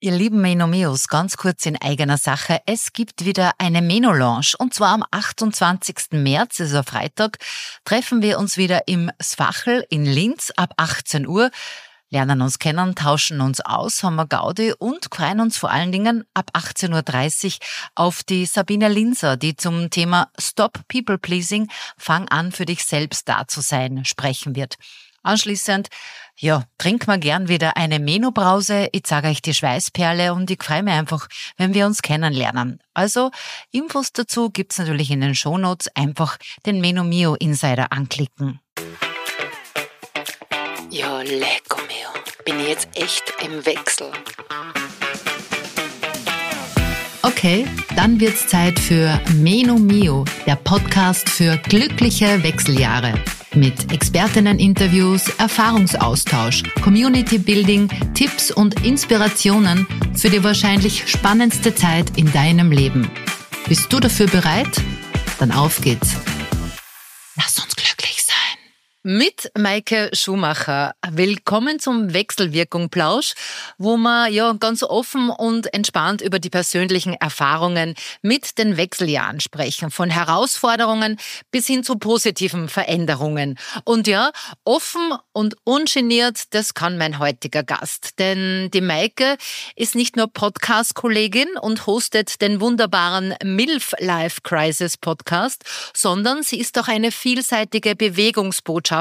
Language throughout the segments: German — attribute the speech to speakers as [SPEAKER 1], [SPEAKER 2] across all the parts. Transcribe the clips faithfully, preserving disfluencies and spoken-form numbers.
[SPEAKER 1] Ihr lieben Menomeos, ganz kurz in eigener Sache. Es gibt wieder eine Meno-Lounge. Und zwar am achtundzwanzigsten März, also Freitag, treffen wir uns wieder im Svachel in Linz ab achtzehn Uhr, lernen uns kennen, tauschen uns aus, haben wir Gaudi und freuen uns vor allen Dingen ab achtzehn Uhr dreißig auf die Sabine Linzer, die zum Thema Stop People Pleasing, fang an für dich selbst da zu sein, sprechen wird. Anschließend, ja, trinken wir gern wieder eine Meno-Brause. Ich zeige euch die Schweißperle und ich freue mich einfach, wenn wir uns kennenlernen. Also, Infos dazu gibt's natürlich in den Shownotes. Einfach den Menomio Insider anklicken.
[SPEAKER 2] Ja, lecco mio. Bin ich jetzt echt im Wechsel.
[SPEAKER 1] Okay, dann wird's Zeit für Menomio, der Podcast für glückliche Wechseljahre. Mit Expertinnen-Interviews, Erfahrungsaustausch, Community-Building, Tipps und Inspirationen für die wahrscheinlich spannendste Zeit in deinem Leben. Bist du dafür bereit? Dann auf geht's. Lass uns glücklich sein. Mit Maike Schumacher. Willkommen zum Wechselwirkung-Plausch, wo wir ja ganz offen und entspannt über die persönlichen Erfahrungen mit den Wechseljahren sprechen. Von Herausforderungen bis hin zu positiven Veränderungen. Und ja, offen und ungeniert, das kann mein heutiger Gast. Denn die Maike ist nicht nur Podcast-Kollegin und hostet den wunderbaren MILF Life Crisis Podcast, sondern sie ist auch eine vielseitige Bewegungsbotschafterin,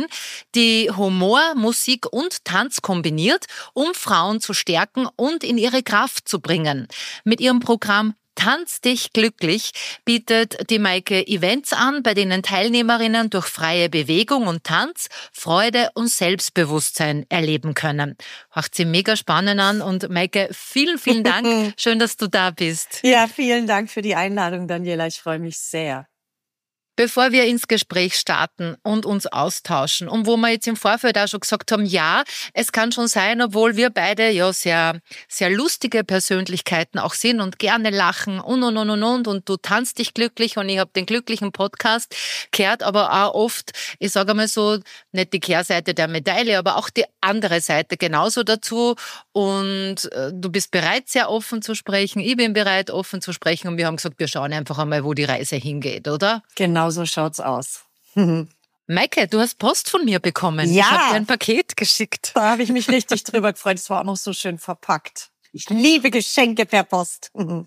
[SPEAKER 1] die Humor, Musik und Tanz kombiniert, um Frauen zu stärken und in ihre Kraft zu bringen. Mit ihrem Programm Tanz dich glücklich bietet die Maike Events an, bei denen Teilnehmerinnen durch freie Bewegung und Tanz Freude und Selbstbewusstsein erleben können. Macht sie mega spannend an und Maike, vielen, vielen Dank. Schön, dass du da bist.
[SPEAKER 3] Ja, vielen Dank für die Einladung, Daniela. Ich freue mich sehr.
[SPEAKER 1] Bevor wir ins Gespräch starten und uns austauschen und wo wir jetzt im Vorfeld auch schon gesagt haben, ja, es kann schon sein, obwohl wir beide ja sehr, sehr lustige Persönlichkeiten auch sind und gerne lachen und und und und und und du tanzt dich glücklich und ich habe den glücklichen Podcast gehört, aber auch oft, ich sage mal so, nicht die Kehrseite der Medaille, aber auch die andere Seite genauso dazu und äh, du bist bereit, sehr offen zu sprechen, ich bin bereit, offen zu sprechen und wir haben gesagt, wir schauen einfach einmal, wo die Reise hingeht, oder?
[SPEAKER 3] Genau. Genau so schaut's aus.
[SPEAKER 1] Maike, du hast Post von mir bekommen.
[SPEAKER 3] Ja.
[SPEAKER 1] Ich habe dir ein Paket geschickt.
[SPEAKER 3] Da habe ich mich richtig drüber gefreut. Es war auch noch so schön verpackt. Ich liebe Geschenke per Post.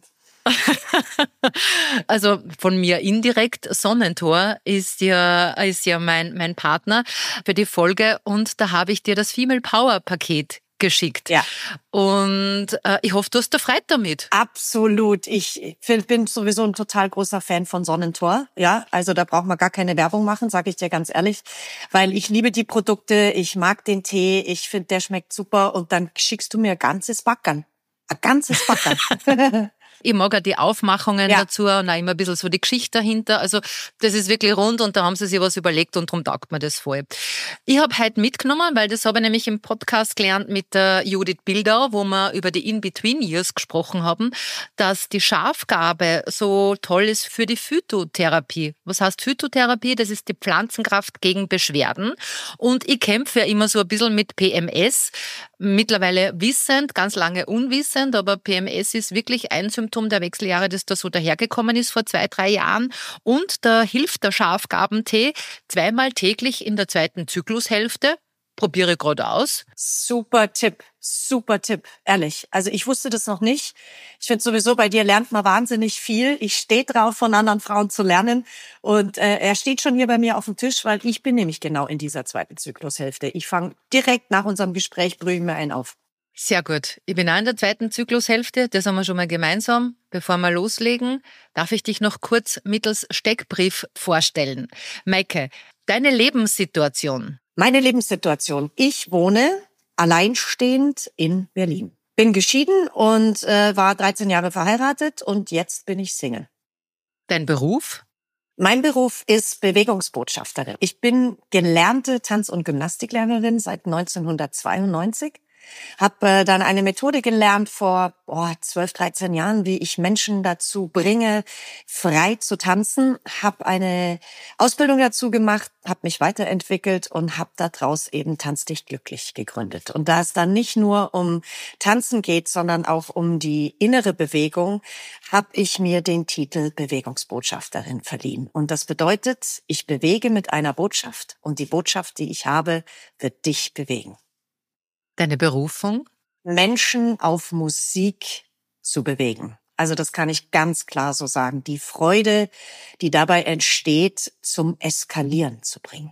[SPEAKER 1] Also von mir indirekt. Sonnentor ist ja, ist ja mein, mein Partner für die Folge und da habe ich dir das Female Power Paket geschickt.
[SPEAKER 3] Ja.
[SPEAKER 1] Und äh, ich hoffe, du hast da Freude damit.
[SPEAKER 3] Absolut. Ich bin sowieso ein total großer Fan von Sonnentor. Ja, also da braucht man gar keine Werbung machen, sage ich dir ganz ehrlich, weil ich liebe die Produkte, ich mag den Tee, ich finde, der schmeckt super und dann schickst du mir ein ganzes Backern. Ein ganzes Backern.
[SPEAKER 1] Ich mag auch die Aufmachungen
[SPEAKER 3] ja.
[SPEAKER 1] dazu und auch immer ein bisschen so die Geschichte dahinter. Also das ist wirklich rund und da haben sie sich was überlegt und darum taugt mir das voll. Ich habe heute mitgenommen, weil das habe ich nämlich im Podcast gelernt mit der Judith Bildau, wo wir über die In-Between-Years gesprochen haben, dass die Schafgarbe so toll ist für die Phytotherapie. Was heißt Phytotherapie? Das ist die Pflanzenkraft gegen Beschwerden. Und ich kämpfe ja immer so ein bisschen mit P M S. Mittlerweile wissend, ganz lange unwissend, aber P M S ist wirklich ein Symptom der Wechseljahre, das da so dahergekommen ist vor zwei, drei Jahren. Und da hilft der Schafgarbentee zweimal täglich in der zweiten Zyklushälfte. Probiere gerade aus.
[SPEAKER 3] Super Tipp, super Tipp, ehrlich. Also ich wusste das noch nicht. Ich finde sowieso, bei dir lernt man wahnsinnig viel. Ich stehe drauf, von anderen Frauen zu lernen. Und äh, er steht schon hier bei mir auf dem Tisch, weil ich bin nämlich genau in dieser zweiten Zyklushälfte. Ich fange direkt nach unserem Gespräch, brühe ich mir einen auf.
[SPEAKER 1] Sehr gut. Ich bin auch in der zweiten Zyklushälfte. Das haben wir schon mal gemeinsam. Bevor wir loslegen, darf ich dich noch kurz mittels Steckbrief vorstellen. Maike, deine Lebenssituation.
[SPEAKER 3] Meine Lebenssituation. Ich wohne alleinstehend in Berlin. Bin geschieden und äh, war dreizehn Jahre verheiratet und jetzt bin ich Single.
[SPEAKER 1] Dein Beruf?
[SPEAKER 3] Mein Beruf ist Bewegungsbotschafterin. Ich bin gelernte Tanz- und Gymnastiklehrerin seit neunzehnhundertzweiundneunzig. Habe äh, dann eine Methode gelernt vor oh, zwölf, dreizehn Jahren, wie ich Menschen dazu bringe, frei zu tanzen. Habe eine Ausbildung dazu gemacht, habe mich weiterentwickelt und habe daraus eben Tanz dich glücklich gegründet. Und da es dann nicht nur um Tanzen geht, sondern auch um die innere Bewegung, habe ich mir den Titel Bewegungsbotschafterin verliehen. Und das bedeutet, ich bewege mit einer Botschaft und die Botschaft, die ich habe, wird dich bewegen.
[SPEAKER 1] Deine Berufung?
[SPEAKER 3] Menschen auf Musik zu bewegen. Also das kann ich ganz klar so sagen. Die Freude, die dabei entsteht, zum Eskalieren zu bringen.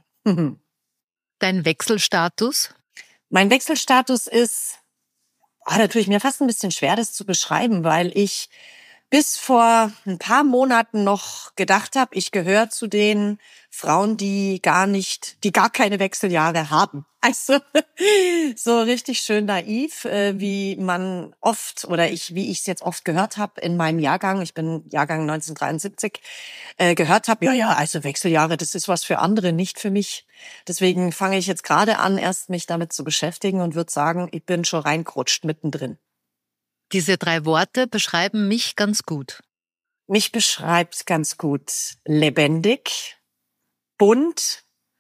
[SPEAKER 1] Dein Wechselstatus?
[SPEAKER 3] Mein Wechselstatus ist, oh, da tue ich mir fast ein bisschen schwer, das zu beschreiben, weil ich bis vor ein paar Monaten noch gedacht habe, ich gehöre zu den Frauen, die gar nicht, die gar keine Wechseljahre haben. Also so richtig schön naiv, wie man oft oder ich, wie ich es jetzt oft gehört habe in meinem Jahrgang. Ich bin Jahrgang neunzehnhundertdreiundsiebzig, äh, gehört habe. Ja, ja, also Wechseljahre, das ist was für andere, nicht für mich. Deswegen fange ich jetzt gerade an, erst mich damit zu beschäftigen und würde sagen, ich bin schon reingerutscht mittendrin.
[SPEAKER 1] Diese drei Worte beschreiben mich ganz gut.
[SPEAKER 3] Mich beschreibt ganz gut lebendig, bunt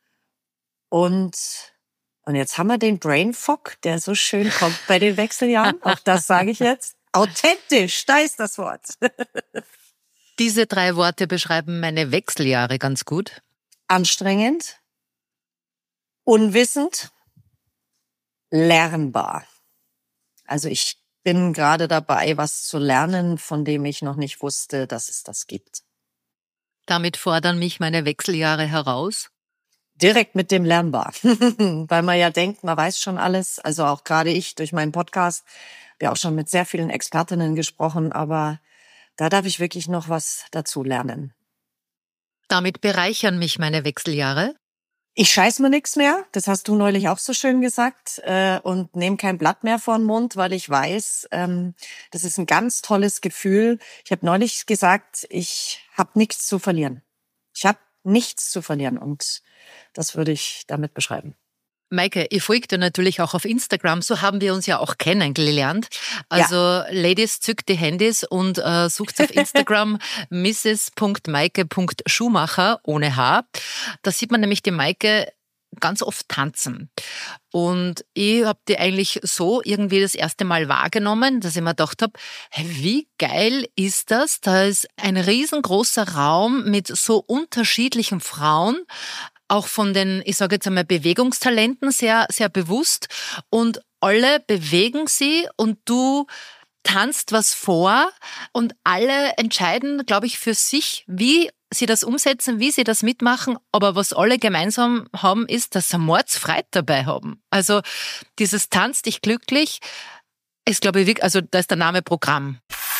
[SPEAKER 3] und und jetzt haben wir den Brain Fog, der so schön kommt bei den Wechseljahren. Auch das sage ich jetzt. Authentisch, da ist das Wort.
[SPEAKER 1] Diese drei Worte beschreiben meine Wechseljahre ganz gut.
[SPEAKER 3] Anstrengend, unwissend, lernbar. Also ich bin gerade dabei, was zu lernen, von dem ich noch nicht wusste, dass es das gibt.
[SPEAKER 1] Damit fordern mich meine Wechseljahre heraus.
[SPEAKER 3] Direkt mit dem Lernbar, weil man ja denkt, man weiß schon alles. Also auch gerade ich durch meinen Podcast, habe ja auch schon mit sehr vielen Expertinnen gesprochen, aber da darf ich wirklich noch was dazu lernen.
[SPEAKER 1] Damit bereichern mich meine Wechseljahre.
[SPEAKER 3] Ich scheiß mir nichts mehr, das hast du neulich auch so schön gesagt, äh, und nehme kein Blatt mehr vor den Mund, weil ich weiß, ähm, das ist ein ganz tolles Gefühl. Ich habe neulich gesagt, ich habe nichts zu verlieren. Ich habe nichts zu verlieren und das würde ich damit beschreiben.
[SPEAKER 1] Maike, ich folge dir natürlich auch auf Instagram, so haben wir uns ja auch kennengelernt. Also ja. Ladies, zückt die Handys und äh, sucht auf Instagram misses punkt maike punkt schumacher ohne H. Da sieht man nämlich die Maike ganz oft tanzen. Und ich habe die eigentlich so irgendwie das erste Mal wahrgenommen, dass ich mir gedacht habe, hey, wie geil ist das? Da ist ein riesengroßer Raum mit so unterschiedlichen Frauen, auch von den, ich sage jetzt einmal, Bewegungstalenten sehr, sehr bewusst. Und alle bewegen sie und du tanzt was vor und alle entscheiden, glaube ich, für sich, wie sie das umsetzen, wie sie das mitmachen. Aber was alle gemeinsam haben, ist, dass sie Mordsfreude dabei haben. Also dieses Tanz dich glücklich ist, glaube ich, also da ist der Name Programm.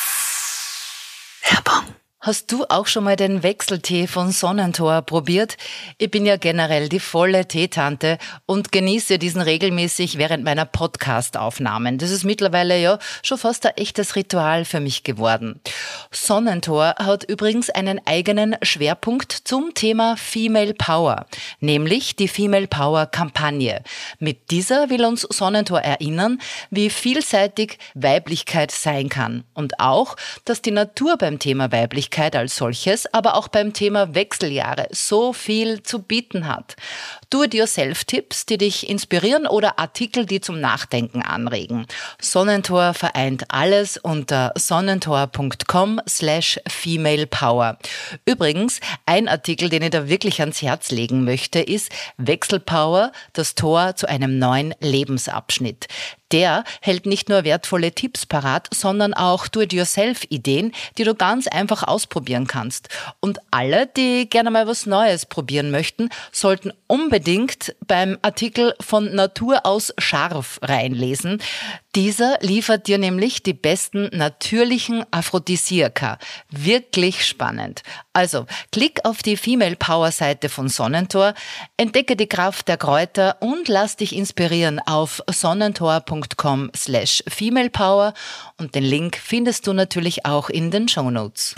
[SPEAKER 1] Werbung. Hast du auch schon mal den Wechseltee von Sonnentor probiert? Ich bin ja generell die volle Teetante und genieße diesen regelmäßig während meiner Podcast-Aufnahmen. Das ist mittlerweile ja schon fast ein echtes Ritual für mich geworden. Sonnentor hat übrigens einen eigenen Schwerpunkt zum Thema Female Power, nämlich die Female Power Kampagne. Mit dieser will uns Sonnentor erinnern, wie vielseitig Weiblichkeit sein kann und auch, dass die Natur beim Thema Weiblichkeit als solches, aber auch beim Thema Wechseljahre so viel zu bieten hat. Do-it-yourself-Tipps, die dich inspirieren oder Artikel, die zum Nachdenken anregen. Sonnentor vereint alles unter sonnentor punkt com slash female power. Übrigens, ein Artikel, den ich da wirklich ans Herz legen möchte, ist Wechselpower, das Tor zu einem neuen Lebensabschnitt. Der hält nicht nur wertvolle Tipps parat, sondern auch Do-it-yourself-Ideen, die du ganz einfach ausprobieren kannst. Und alle, die gerne mal was Neues probieren möchten, sollten unbedingt beim Artikel von Natur aus scharf reinlesen. Dieser liefert dir nämlich die besten natürlichen Aphrodisiaka. Wirklich spannend. Also, klick auf die Female Power Seite von Sonnentor, entdecke die Kraft der Kräuter und lass dich inspirieren auf sonnentor punkt com slash female power und den Link findest du natürlich auch in den Shownotes.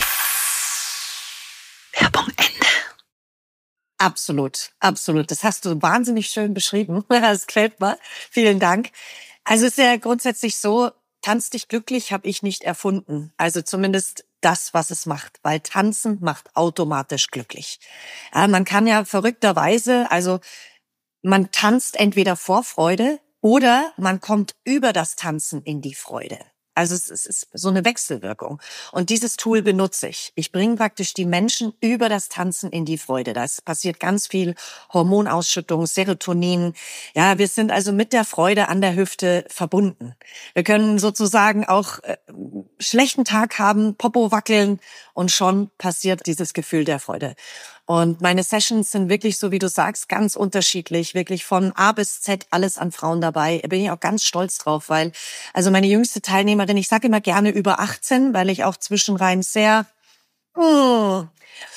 [SPEAKER 1] Werbung Ende.
[SPEAKER 3] Absolut, absolut. Das hast du wahnsinnig schön beschrieben. Das gefällt mir. Vielen Dank. Also es ist ja grundsätzlich so, tanz dich glücklich habe ich nicht erfunden. Also zumindest das, was es macht. Weil Tanzen macht automatisch glücklich. Ja, man kann ja verrückterweise, also man tanzt entweder vor Freude oder man kommt über das Tanzen in die Freude. Also es ist so eine Wechselwirkung. Und dieses Tool benutze ich. Ich bringe praktisch die Menschen über das Tanzen in die Freude. Da passiert ganz viel Hormonausschüttung, Serotonin. Ja, wir sind also mit der Freude an der Hüfte verbunden. Wir können sozusagen auch äh, schlechten Tag haben, Popo wackeln und schon passiert dieses Gefühl der Freude. Und meine Sessions sind wirklich, so wie du sagst, ganz unterschiedlich. Wirklich von A bis Z alles an Frauen dabei. Da bin ich auch ganz stolz drauf, weil also meine jüngste Teilnehmerin, ich sage immer gerne über achtzehn, weil ich auch zwischenrein sehr, hm,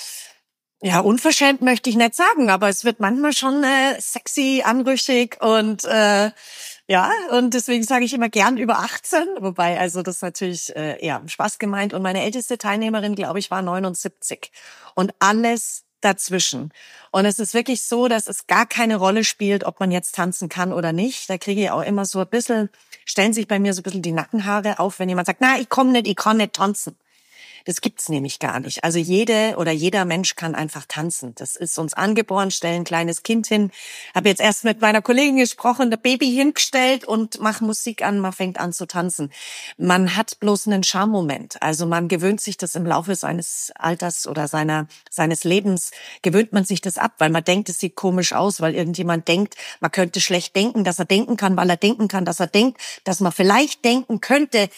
[SPEAKER 3] ja, unverschämt möchte ich nicht sagen, aber es wird manchmal schon äh, sexy, anrüchig und äh, ja, und deswegen sage ich immer gern über achtzehn, wobei also das natürlich äh, eher Spaß gemeint. Und meine älteste Teilnehmerin, glaube ich, war neunundsiebzig und alles dazwischen. Und es ist wirklich so, dass es gar keine Rolle spielt, ob man jetzt tanzen kann oder nicht. Da kriege ich auch immer so ein bisschen, stellen sich bei mir so ein bisschen die Nackenhaare auf, wenn jemand sagt, na, ich komme nicht, ich kann nicht tanzen. Das gibt's nämlich gar nicht. Also jede oder jeder Mensch kann einfach tanzen. Das ist uns angeboren, stellen ein kleines Kind hin. Habe jetzt erst mit meiner Kollegin gesprochen, das Baby hingestellt und mach Musik an, man fängt an zu tanzen. Man hat bloß einen Charme-Moment. Also man gewöhnt sich das im Laufe seines Alters oder seiner seines Lebens, gewöhnt man sich das ab, weil man denkt, es sieht komisch aus, weil irgendjemand denkt, man könnte schlecht denken, dass er denken kann, weil er denken kann, dass er denkt, dass man vielleicht denken könnte,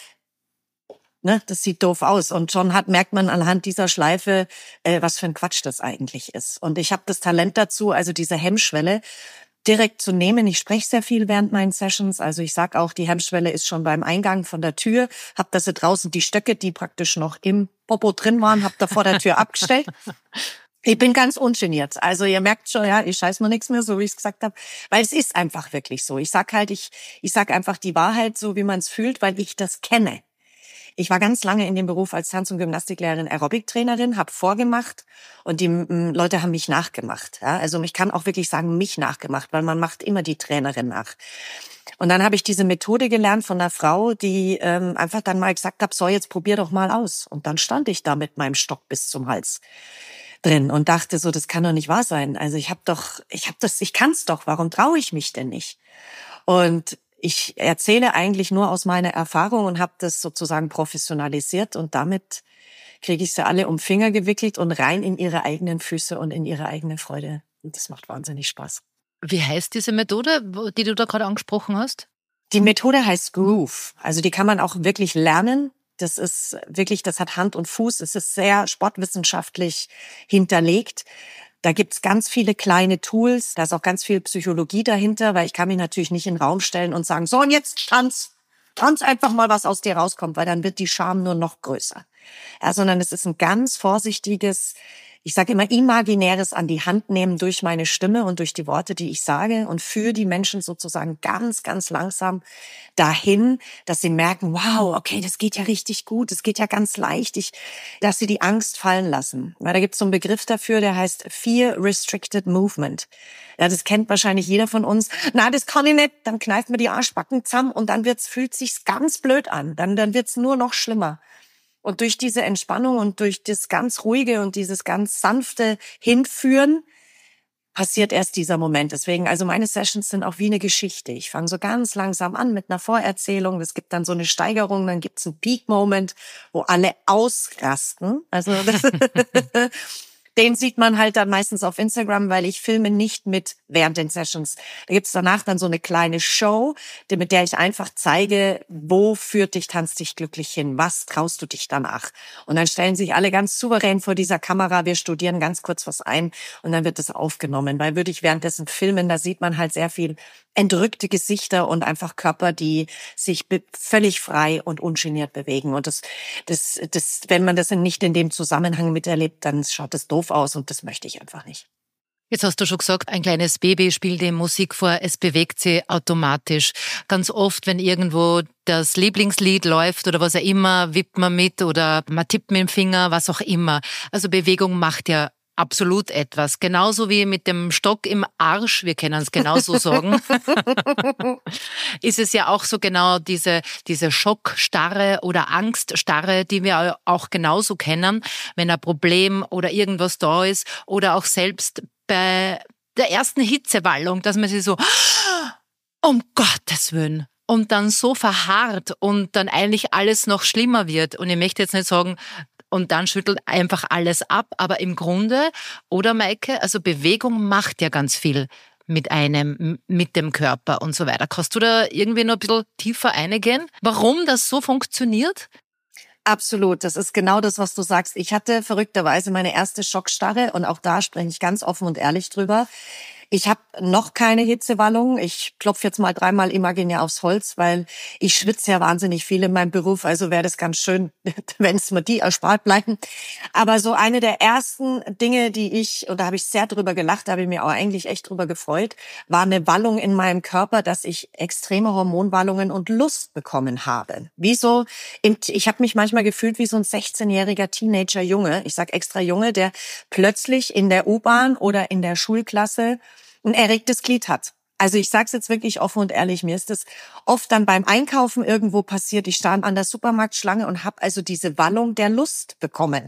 [SPEAKER 3] ne, das sieht doof aus. Und schon hat merkt man anhand dieser Schleife, äh, was für ein Quatsch das eigentlich ist. Und ich habe das Talent dazu, also diese Hemmschwelle direkt zu nehmen. Ich spreche sehr viel während meinen Sessions. Also ich sag auch, die Hemmschwelle ist schon beim Eingang von der Tür. Hab da so draußen die Stöcke, die praktisch noch im Popo drin waren, hab da vor der Tür abgestellt. Ich bin ganz ungeniert. Also ihr merkt schon, ja, ich scheiß mir nichts mehr, so wie ich es gesagt habe. Weil es ist einfach wirklich so. Ich sag halt, ich, ich sag einfach die Wahrheit, so wie man es fühlt, weil ich das kenne. Ich war ganz lange in dem Beruf als Tanz- und Gymnastiklehrerin, Aerobic-Trainerin, habe vorgemacht und die m, Leute haben mich nachgemacht. Ja? Also ich kann auch wirklich sagen, mich nachgemacht, weil man macht immer die Trainerin nach. Und dann habe ich diese Methode gelernt von einer Frau, die ähm, einfach dann mal gesagt hat, so jetzt probier doch mal aus. Und dann stand ich da mit meinem Stock bis zum Hals drin und dachte so, das kann doch nicht wahr sein. Also ich habe doch, ich habe das, ich kann's doch. Warum traue ich mich denn nicht? Und ich erzähle eigentlich nur aus meiner Erfahrung und habe das sozusagen professionalisiert und damit kriege ich sie alle um Finger gewickelt und rein in ihre eigenen Füße und in ihre eigene Freude. Und das macht wahnsinnig Spaß.
[SPEAKER 1] Wie heißt diese Methode, die du da gerade angesprochen hast?
[SPEAKER 3] Die Methode heißt Groove. Also die kann man auch wirklich lernen. Das ist wirklich, das hat Hand und Fuß. Es ist sehr sportwissenschaftlich hinterlegt. Da gibt's ganz viele kleine Tools, da ist auch ganz viel Psychologie dahinter, weil ich kann mich natürlich nicht in den Raum stellen und sagen, so und jetzt tanz, tanz einfach mal, was aus dir rauskommt, weil dann wird die Scham nur noch größer. Ja, sondern es ist ein ganz vorsichtiges, ich sage immer imaginäres an die Hand nehmen durch meine Stimme und durch die Worte, die ich sage und führe die Menschen sozusagen ganz, ganz langsam dahin, dass sie merken, wow, okay, das geht ja richtig gut, das geht ja ganz leicht, ich, dass sie die Angst fallen lassen. Weil da gibt es so einen Begriff dafür, der heißt Fear Restricted Movement. Ja, das kennt wahrscheinlich jeder von uns. Na, das kann ich nicht. Dann kneift man die Arschbacken zusammen und dann wird's, fühlt sich's ganz blöd an. Dann, dann wird's nur noch schlimmer. Und durch diese Entspannung und durch das ganz ruhige und dieses ganz sanfte Hinführen passiert erst dieser Moment. Deswegen, also meine Sessions sind auch wie eine Geschichte. Ich fange so ganz langsam an mit einer Vorerzählung. Es gibt dann so eine Steigerung, dann gibt's einen Peak-Moment, wo alle ausrasten. Also das den sieht man halt dann meistens auf Instagram, weil ich filme nicht mit während den Sessions. Da gibt's danach dann so eine kleine Show, mit der ich einfach zeige, wo führt dich Tanz dich glücklich hin? Was traust du dich danach? Und dann stellen sich alle ganz souverän vor dieser Kamera. Wir studieren ganz kurz was ein und dann wird das aufgenommen. Weil würde ich währenddessen filmen, da sieht man halt sehr viel entrückte Gesichter und einfach Körper, die sich völlig frei und ungeniert bewegen. Und das, das, das, wenn man das nicht in dem Zusammenhang miterlebt, dann schaut das doof aus und das möchte ich einfach nicht.
[SPEAKER 1] Jetzt hast du schon gesagt, ein kleines Baby spielt dem Musik vor, es bewegt sie automatisch. Ganz oft, wenn irgendwo das Lieblingslied läuft oder was auch immer, wippt man mit oder man tippt mit dem Finger, was auch immer. Also Bewegung macht ja absolut etwas. Genauso wie mit dem Stock im Arsch, wir können es genauso sagen, ist es ja auch so genau diese, diese Schockstarre oder Angststarre, die wir auch genauso kennen, wenn ein Problem oder irgendwas da ist oder auch selbst bei der ersten Hitzewallung, dass man sich so, um Gottes Willen, und dann so verharrt und dann eigentlich alles noch schlimmer wird. Und ich möchte jetzt nicht sagen, und dann schüttelt einfach alles ab. Aber im Grunde, oder Maike, also Bewegung macht ja ganz viel mit einem, mit dem Körper und so weiter. Kannst du da irgendwie noch ein bisschen tiefer eingehen, warum das so funktioniert?
[SPEAKER 3] Absolut, das ist genau das, was du sagst. Ich hatte verrückterweise meine erste Schockstarre und auch da spreche ich ganz offen und ehrlich drüber. Ich habe noch keine Hitzewallung. Ich klopfe jetzt mal dreimal imaginär aufs Holz, weil ich schwitze ja wahnsinnig viel in meinem Beruf. Also wäre das ganz schön, wenn es mir die erspart bleiben. Aber so eine der ersten Dinge, die ich, und da habe ich sehr drüber gelacht, da habe ich mir auch eigentlich echt drüber gefreut, war eine Wallung in meinem Körper, dass ich extreme Hormonwallungen und Lust bekommen habe. Wie so, im, ich habe mich manchmal gefühlt wie so ein sechzehnjähriger Teenager-Junge, ich sag extra Junge, der plötzlich in der U-Bahn oder in der Schulklasse ein erregtes Glied hat. Also ich sage es jetzt wirklich offen und ehrlich, mir ist das oft dann beim Einkaufen irgendwo passiert. Ich stand an der Supermarktschlange und habe also diese Wallung der Lust bekommen.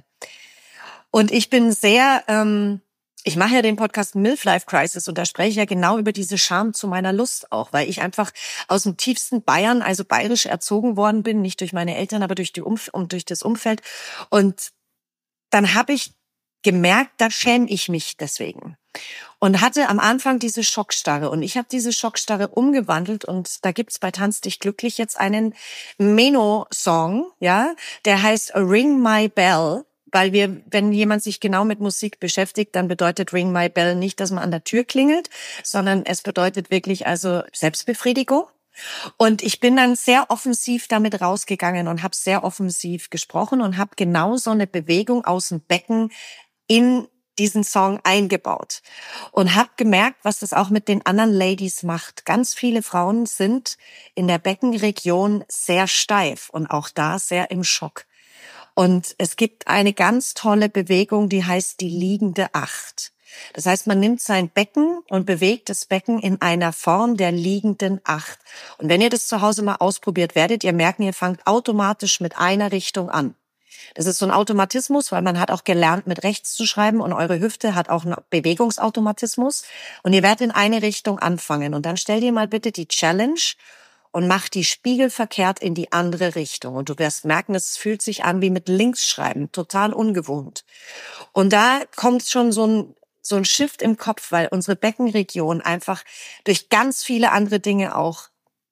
[SPEAKER 3] Und ich bin sehr, ähm, ich mache ja den Podcast Milf Life Crisis und da spreche ich ja genau über diese Scham zu meiner Lust auch, weil ich einfach aus dem tiefsten Bayern, also bayerisch erzogen worden bin, nicht durch meine Eltern, aber durch die Umf- und durch das Umfeld. Und dann habe ich gemerkt, da schäme ich mich deswegen. Und hatte am Anfang diese Schockstarre. Und ich habe diese Schockstarre umgewandelt. Und da gibt's bei Tanz dich glücklich jetzt einen Meno-Song, ja, der heißt Ring My Bell. Weil wir, wenn jemand sich genau mit Musik beschäftigt, dann bedeutet Ring My Bell nicht, dass man an der Tür klingelt, sondern es bedeutet wirklich also Selbstbefriedigung. Und ich bin dann sehr offensiv damit rausgegangen und habe sehr offensiv gesprochen und habe genau so eine Bewegung aus dem Becken in diesen Song eingebaut und habe gemerkt, was das auch mit den anderen Ladies macht. Ganz viele Frauen sind in der Beckenregion sehr steif und auch da sehr im Schock. Und es gibt eine ganz tolle Bewegung, die heißt die liegende Acht. Das heißt, man nimmt sein Becken und bewegt das Becken in einer Form der liegenden Acht. Und wenn ihr das zu Hause mal ausprobiert, werdet ihr merken, ihr fangt automatisch mit einer Richtung an. Das ist so ein Automatismus, weil man hat auch gelernt, mit rechts zu schreiben und eure Hüfte hat auch einen Bewegungsautomatismus. Und ihr werdet in eine Richtung anfangen. Und dann stell dir mal bitte die Challenge und mach die spiegelverkehrt in die andere Richtung. Und du wirst merken, es fühlt sich an wie mit links schreiben, total ungewohnt. Und da kommt schon so ein so ein Shift im Kopf, weil unsere Beckenregion einfach durch ganz viele andere Dinge auch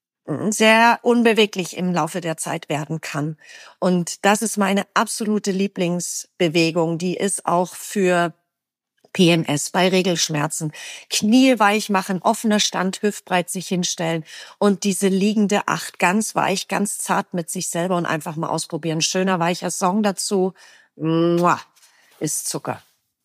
[SPEAKER 3] sehr unbeweglich im Laufe der Zeit werden kann. Und das ist meine absolute Lieblingsbewegung. Die ist auch für P M S, bei Regelschmerzen. Knie weich machen, offener Stand, hüftbreit sich hinstellen und diese liegende Acht ganz weich, ganz zart mit sich selber und einfach mal ausprobieren. Schöner, weicher Song dazu. Mua, ist Zucker.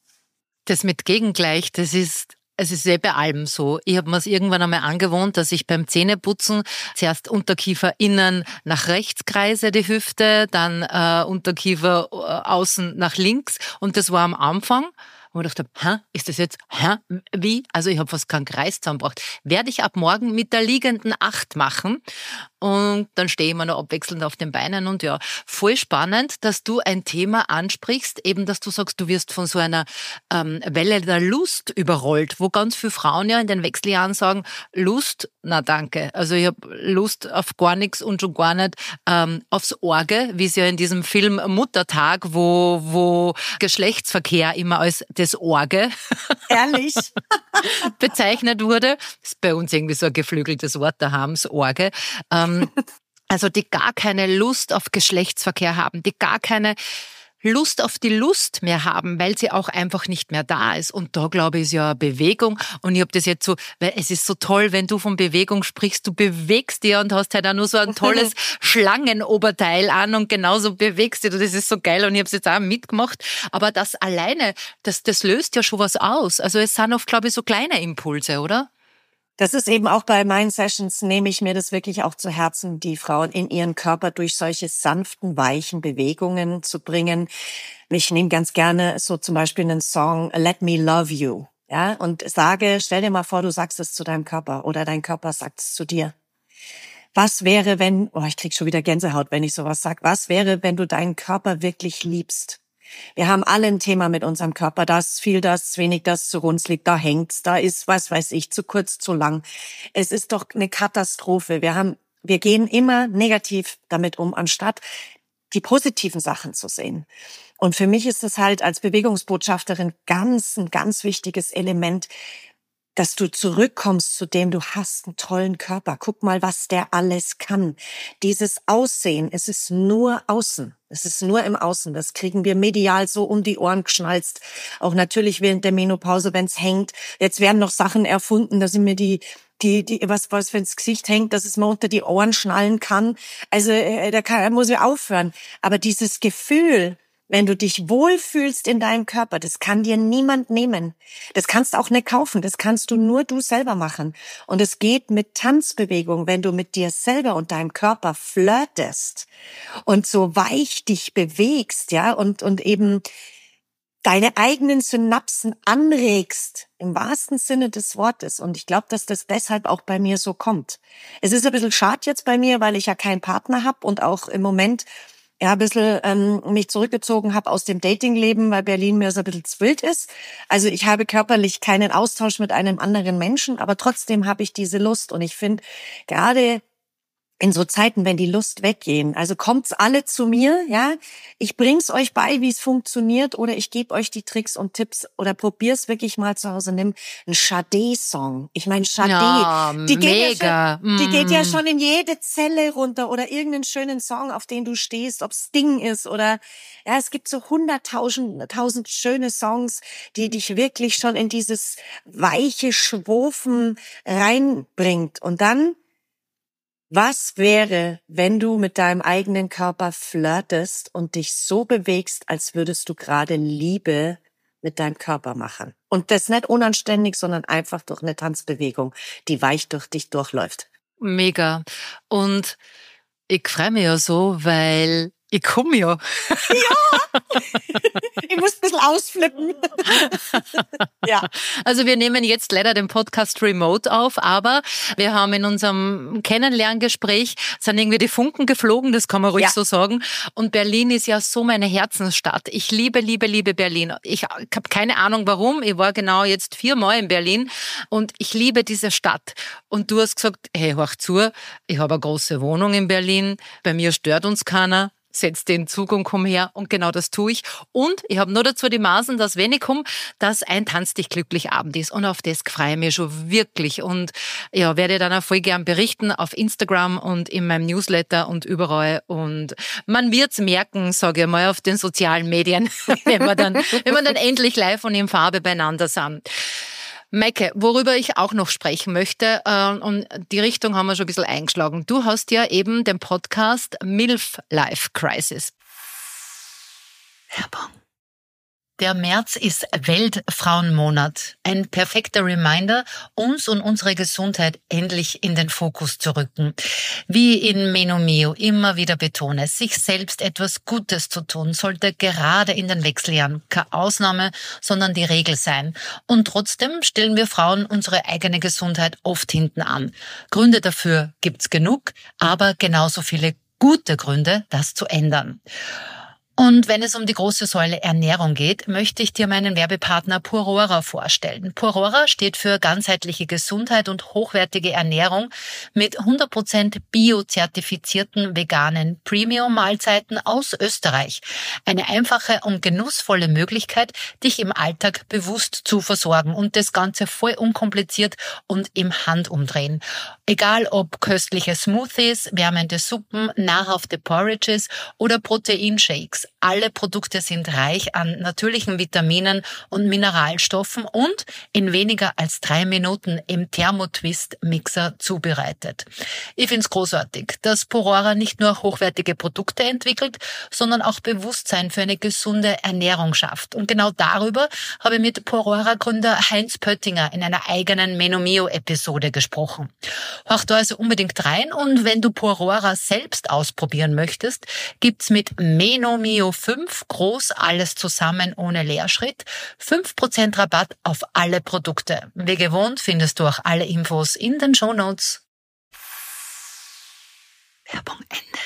[SPEAKER 1] Das mit Gegengleich, das ist, es ist ja bei allem so. Ich habe mir es irgendwann einmal angewohnt, dass ich beim Zähneputzen zuerst Unterkiefer innen nach rechts kreise, die Hüfte, dann äh, Unterkiefer äh, außen nach links. Und das war am Anfang, wo ich dachte, hä, ist das jetzt, hä, wie? Also ich habe fast keinen Kreis zusammengebracht. Werde ich ab morgen mit der liegenden Acht machen. Und dann stehe ich immer noch abwechselnd auf den Beinen und ja, voll spannend, dass du ein Thema ansprichst, eben, dass du sagst, du wirst von so einer ähm, Welle der Lust überrollt, wo ganz viele Frauen ja in den Wechseljahren sagen, Lust, na danke, also ich habe Lust auf gar nichts und schon gar nicht ähm, aufs Orge, wie es ja in diesem Film Muttertag, wo, wo Geschlechtsverkehr immer als das Orge
[SPEAKER 3] Ehrlich?
[SPEAKER 1] bezeichnet wurde. Das ist bei uns irgendwie so ein geflügeltes Wort daheim, das Orge. Ähm, Also die gar keine Lust auf Geschlechtsverkehr haben, die gar keine Lust auf die Lust mehr haben, weil sie auch einfach nicht mehr da ist. Und da, glaube ich, ist ja Bewegung. Und ich habe das jetzt so, weil es ist so toll, wenn du von Bewegung sprichst, du bewegst dich und hast halt auch nur so ein tolles Schlangenoberteil an und genauso bewegst dich. Das ist so geil und ich habe es jetzt auch mitgemacht. Aber das alleine, das, das löst ja schon was aus. Also es sind oft, glaube ich, so kleine Impulse, oder?
[SPEAKER 3] Das ist eben auch bei meinen Sessions, nehme ich mir das wirklich auch zu Herzen, die Frauen in ihren Körper durch solche sanften, weichen Bewegungen zu bringen. Ich nehme ganz gerne so zum Beispiel einen Song Let Me Love You, ja, und sage, stell dir mal vor, du sagst es zu deinem Körper oder dein Körper sagt es zu dir. Was wäre, wenn, oh, ich krieg schon wieder Gänsehaut, wenn ich sowas sag. Was wäre, wenn du deinen Körper wirklich liebst? Wir haben alle ein Thema mit unserem Körper. Da ist viel, da ist wenig, da ist zu runzlig, da hängt's, da ist, was weiß ich, zu kurz, zu lang. Es ist doch eine Katastrophe. Wir haben, wir gehen immer negativ damit um, anstatt die positiven Sachen zu sehen. Und für mich ist es halt als Bewegungsbotschafterin ganz, ein ganz wichtiges Element, dass du zurückkommst zu dem, du hast einen tollen Körper. Guck mal, was der alles kann. Dieses Aussehen, es ist nur außen. Es ist nur im Außen. Das kriegen wir medial so um die Ohren geschnalzt. Auch natürlich während der Menopause, wenn es hängt. Jetzt werden noch Sachen erfunden, dass ich mir die die die was was wenn ins Gesicht hängt, dass es mir unter die Ohren schnallen kann. Also äh, da kann, muss ich aufhören. Aber dieses Gefühl, wenn du dich wohlfühlst in deinem Körper, das kann dir niemand nehmen. Das kannst du auch nicht kaufen. Das kannst du nur du selber machen. Und es geht mit Tanzbewegung, wenn du mit dir selber und deinem Körper flirtest und so weich dich bewegst, ja, und, und eben deine eigenen Synapsen anregst, im wahrsten Sinne des Wortes. Und ich glaube, dass das deshalb auch bei mir so kommt. Es ist ein bisschen schade jetzt bei mir, weil ich ja keinen Partner habe und auch im Moment ja ein bisschen ähm, mich zurückgezogen habe aus dem Datingleben, weil Berlin mir so ein bisschen zu wild ist. Also ich habe körperlich keinen Austausch mit einem anderen Menschen, aber trotzdem habe ich diese Lust. Und ich finde, gerade in so Zeiten, wenn die Lust weggehen, also kommt's alle zu mir, ja, ich bring's euch bei, wie es funktioniert, oder ich gebe euch die Tricks und Tipps oder probier's wirklich mal zu Hause. Nimm einen Sade-Song. Ich meine, Sade,
[SPEAKER 1] ja,
[SPEAKER 3] die, geht
[SPEAKER 1] mega.
[SPEAKER 3] ja schon, die
[SPEAKER 1] Mm.
[SPEAKER 3] geht ja schon in jede Zelle runter, oder irgendeinen schönen Song, auf den du stehst, ob's Ding ist oder, ja, es gibt so hunderttausend, tausend schöne Songs, die dich wirklich schon in dieses weiche Schwofen reinbringt. Und dann, was wäre, wenn du mit deinem eigenen Körper flirtest und dich so bewegst, als würdest du gerade Liebe mit deinem Körper machen? Und das nicht unanständig, sondern einfach durch eine Tanzbewegung, die weich durch dich durchläuft.
[SPEAKER 1] Mega. Und ich freue mich ja so, weil ich komme ja.
[SPEAKER 3] Ja! Ich muss ein bisschen ausflippen. Ja.
[SPEAKER 1] Also wir nehmen jetzt leider den Podcast remote auf, aber wir haben in unserem Kennenlerngespräch, sind irgendwie die Funken geflogen, das kann man ruhig
[SPEAKER 3] Ja.
[SPEAKER 1] so sagen. Und Berlin ist ja so meine Herzensstadt. Ich liebe, liebe, liebe Berlin. Ich habe keine Ahnung warum. Ich war genau jetzt viermal in Berlin und ich liebe diese Stadt. Und du hast gesagt, hey, hör zu, ich habe eine große Wohnung in Berlin, bei mir stört uns keiner. Setz den Zug und komm her. Und genau das tue ich. Und ich habe nur dazu die Maßen, dass wenn ich komme, dass ein Tanz dich glücklich Abend ist. Und auf das freue ich mich schon wirklich. Und ja, werde dann auch voll gern berichten auf Instagram und in meinem Newsletter und überall. Und man wird's merken, sage ich mal, auf den sozialen Medien, wenn wir dann, wenn wir dann endlich live und in Farbe beieinander sind. Maike, worüber ich auch noch sprechen möchte, äh, und die Richtung haben wir schon ein bisschen eingeschlagen. Du hast ja eben den Podcast MILF Life Crisis. Werbung. Der März ist Weltfrauenmonat. Ein perfekter Reminder, uns und unsere Gesundheit endlich in den Fokus zu rücken. Wie in Menomeo immer wieder betone, sich selbst etwas Gutes zu tun, sollte gerade in den Wechseljahren keine Ausnahme, sondern die Regel sein. Und trotzdem stellen wir Frauen unsere eigene Gesundheit oft hinten an. Gründe dafür gibt's genug, aber genauso viele gute Gründe, das zu ändern. Und wenn es um die große Säule Ernährung geht, möchte ich dir meinen Werbepartner Purora vorstellen. Purora steht für ganzheitliche Gesundheit und hochwertige Ernährung mit hundert Prozent biozertifizierten veganen Premium-Mahlzeiten aus Österreich. Eine einfache und genussvolle Möglichkeit, dich im Alltag bewusst zu versorgen und das Ganze voll unkompliziert und im Handumdrehen. Egal ob köstliche Smoothies, wärmende Suppen, nahrhafte Porridges oder Proteinshakes. Alle Produkte sind reich an natürlichen Vitaminen und Mineralstoffen und in weniger als drei Minuten im Thermotwist-Mixer zubereitet. Ich finde es großartig, dass Porora nicht nur hochwertige Produkte entwickelt, sondern auch Bewusstsein für eine gesunde Ernährung schafft. Und genau darüber habe ich mit Porora-Gründer Heinz Pöttinger in einer eigenen Menomio-Episode gesprochen. Hör da also unbedingt rein, und wenn du Porora selbst ausprobieren möchtest, gibt's mit Menomio fünf groß alles zusammen ohne Leerschritt fünf Prozent Rabatt auf alle Produkte. Wie gewohnt findest du auch alle Infos in den Shownotes. Werbung Ende.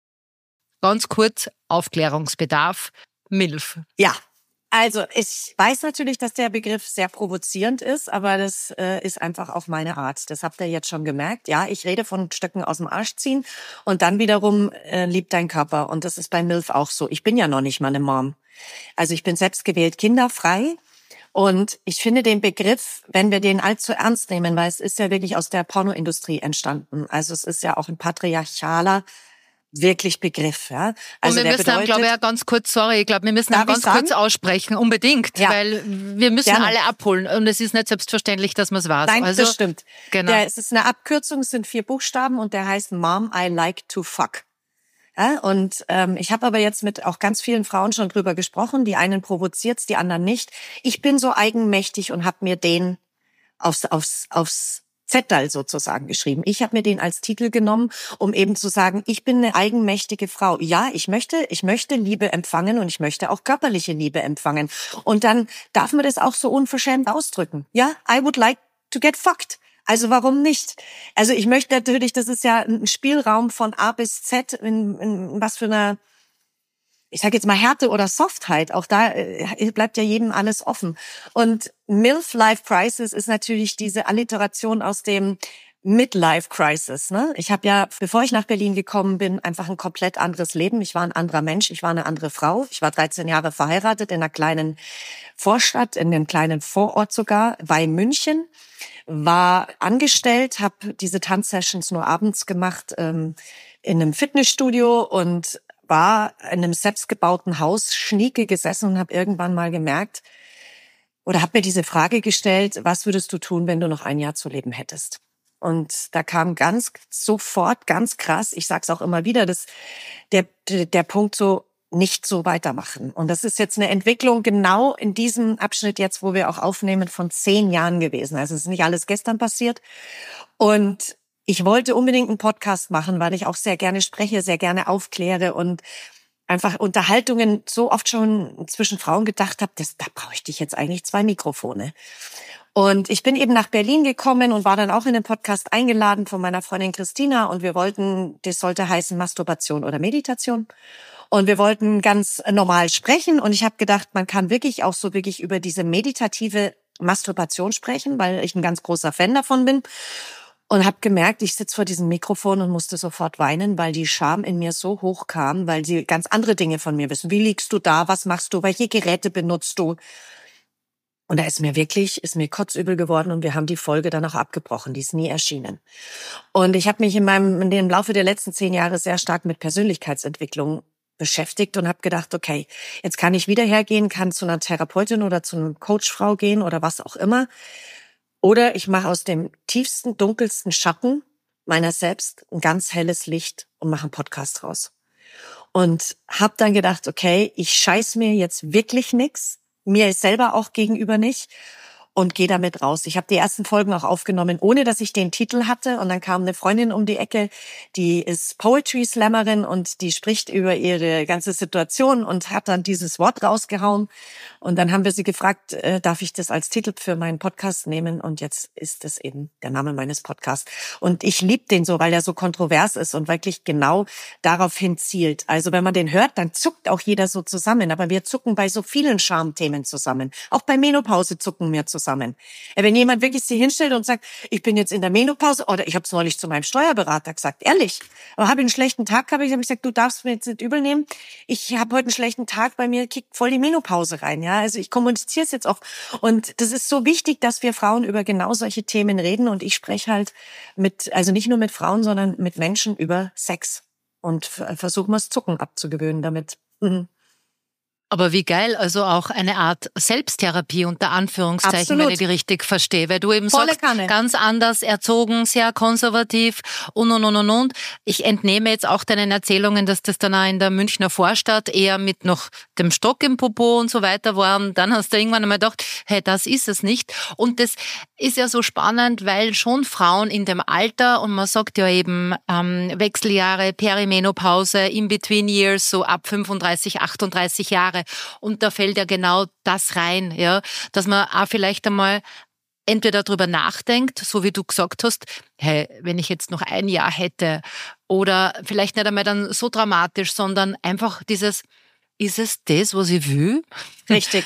[SPEAKER 1] Ganz kurz, Aufklärungsbedarf. MILF.
[SPEAKER 3] Ja. Also ich weiß natürlich, dass der Begriff sehr provozierend ist, aber das äh, ist einfach auch meine Art. Das habt ihr jetzt schon gemerkt. Ja, ich rede von Stöcken aus dem Arsch ziehen und dann wiederum äh, liebt dein Körper. Und das ist bei MILF auch so. Ich bin ja noch nicht mal eine Mom. Also ich bin selbstgewählt kinderfrei. Und ich finde den Begriff, wenn wir den allzu ernst nehmen, weil es ist ja wirklich aus der Pornoindustrie entstanden. Also es ist ja auch ein patriarchaler wirklich Begriff, ja.
[SPEAKER 1] Also und wir müssen dann, glaube ich, ja ganz kurz, sorry, ich glaube, wir müssen dann ganz kurz aussprechen, unbedingt, ja. Weil wir müssen Gerne. alle abholen und es ist nicht selbstverständlich, dass man es weiß.
[SPEAKER 3] Nein,
[SPEAKER 1] also,
[SPEAKER 3] das stimmt.
[SPEAKER 1] Genau.
[SPEAKER 3] Der, es ist eine Abkürzung, es sind vier Buchstaben und der heißt Mom, I like to fuck. Ja, und ähm, ich habe aber jetzt mit auch ganz vielen Frauen schon drüber gesprochen, die einen provoziert's, die anderen nicht. Ich bin so eigenmächtig und habe mir den aufs, aufs, aufs Zettel sozusagen geschrieben. Ich habe mir den als Titel genommen, um eben zu sagen, ich bin eine eigenmächtige Frau. Ja, ich möchte, ich möchte Liebe empfangen und ich möchte auch körperliche Liebe empfangen. Und dann darf man das auch so unverschämt ausdrücken. Ja, I would like to get fucked. Also warum nicht? Also ich möchte natürlich, das ist ja ein Spielraum von A bis Z, in, in was für einer, ich sage jetzt mal Härte oder Softheit, auch da äh, bleibt ja jedem alles offen. Und MILF Life Crisis ist natürlich diese Alliteration aus dem Midlife Crisis. Ne? Ich habe ja, bevor ich nach Berlin gekommen bin, einfach ein komplett anderes Leben. Ich war ein anderer Mensch, ich war eine andere Frau. Ich war dreizehn Jahre verheiratet in einer kleinen Vorstadt, in einem kleinen Vorort sogar, bei München. War angestellt, habe diese Tanzsessions nur abends gemacht ähm, in einem Fitnessstudio und war in einem selbstgebauten Haus schnieke gesessen und habe irgendwann mal gemerkt oder habe mir diese Frage gestellt, was würdest du tun, wenn du noch ein Jahr zu leben hättest? Und da kam ganz sofort, ganz krass, ich sag's auch immer wieder, dass der, der Punkt so, nicht so weitermachen. Und das ist jetzt eine Entwicklung genau in diesem Abschnitt jetzt, wo wir auch aufnehmen, von zehn Jahren gewesen. Also es ist nicht alles gestern passiert. Und ich wollte unbedingt einen Podcast machen, weil ich auch sehr gerne spreche, sehr gerne aufkläre und einfach Unterhaltungen so oft schon zwischen Frauen gedacht habe, das, da bräuchte ich jetzt eigentlich zwei Mikrofone. Und ich bin eben nach Berlin gekommen und war dann auch in den Podcast eingeladen von meiner Freundin Christina und wir wollten, das sollte heißen Masturbation oder Meditation. Und wir wollten ganz normal sprechen und ich habe gedacht, man kann wirklich auch so wirklich über diese meditative Masturbation sprechen, weil ich ein ganz großer Fan davon bin. Und habe gemerkt, ich sitze vor diesem Mikrofon und musste sofort weinen, weil die Scham in mir so hoch kam, weil sie ganz andere Dinge von mir wissen. Wie liegst du da? Was machst du? Welche Geräte benutzt du? Und da ist mir wirklich, ist mir kotzübel geworden und wir haben die Folge dann auch abgebrochen. Die ist nie erschienen. Und ich habe mich in meinem, in dem Laufe der letzten zehn Jahre sehr stark mit Persönlichkeitsentwicklung beschäftigt und habe gedacht, okay, jetzt kann ich wieder hergehen, kann zu einer Therapeutin oder zu einer Coachfrau gehen oder was auch immer. Oder ich mache aus dem tiefsten, dunkelsten Schatten meiner selbst ein ganz helles Licht und mache einen Podcast raus. Und habe dann gedacht, okay, ich scheiß mir jetzt wirklich nix, mir selber auch gegenüber nicht und gehe damit raus. Ich habe die ersten Folgen auch aufgenommen, ohne dass ich den Titel hatte. Und dann kam eine Freundin um die Ecke, die ist Poetry Slammerin und die spricht über ihre ganze Situation und hat dann dieses Wort rausgehauen. Und dann haben wir sie gefragt, äh, darf ich das als Titel für meinen Podcast nehmen? Und jetzt ist das eben der Name meines Podcasts. Und ich liebe den so, weil er so kontrovers ist und wirklich genau darauf hin zielt. Also wenn man den hört, dann zuckt auch jeder so zusammen. Aber wir zucken bei so vielen Schamthemen zusammen. Auch bei Menopause zucken wir zusammen. Wenn jemand wirklich sich hinstellt und sagt, ich bin jetzt in der Menopause, oder ich habe es neulich zu meinem Steuerberater gesagt, ehrlich, aber habe ich einen schlechten Tag, habe ich, hab ich gesagt, du darfst mir jetzt nicht übel nehmen. Ich habe heute einen schlechten Tag, bei mir kickt voll die Menopause rein. Ja, also ich kommuniziere es jetzt auch. Und das ist so wichtig, dass wir Frauen über genau solche Themen reden. Und ich spreche halt mit, also nicht nur mit Frauen, sondern mit Menschen über Sex und versuche mal das Zucken abzugewöhnen damit. Mhm.
[SPEAKER 1] Aber wie geil, also auch eine Art Selbsttherapie unter Anführungszeichen,
[SPEAKER 3] Absolut.
[SPEAKER 1] wenn ich die richtig verstehe. Weil du eben
[SPEAKER 3] Volle
[SPEAKER 1] sagst,
[SPEAKER 3] Kanne.
[SPEAKER 1] ganz anders erzogen, sehr konservativ und, und, und, und, und. Ich entnehme jetzt auch deinen Erzählungen, dass das dann auch in der Münchner Vorstadt eher mit noch dem Stock im Popo und so weiter war. Und dann hast du irgendwann einmal gedacht, hey, das ist es nicht. Und das ist ja so spannend, weil schon Frauen in dem Alter, und man sagt ja eben ähm, Wechseljahre, Perimenopause, In-Between Years, so ab fünfunddreißig, achtunddreißig Jahre. Und da fällt ja genau das rein, ja, dass man auch vielleicht einmal entweder darüber nachdenkt, so wie du gesagt hast, hey, wenn ich jetzt noch ein Jahr hätte, oder vielleicht nicht einmal dann so dramatisch, sondern einfach dieses, ist es das, was ich will?
[SPEAKER 3] Richtig.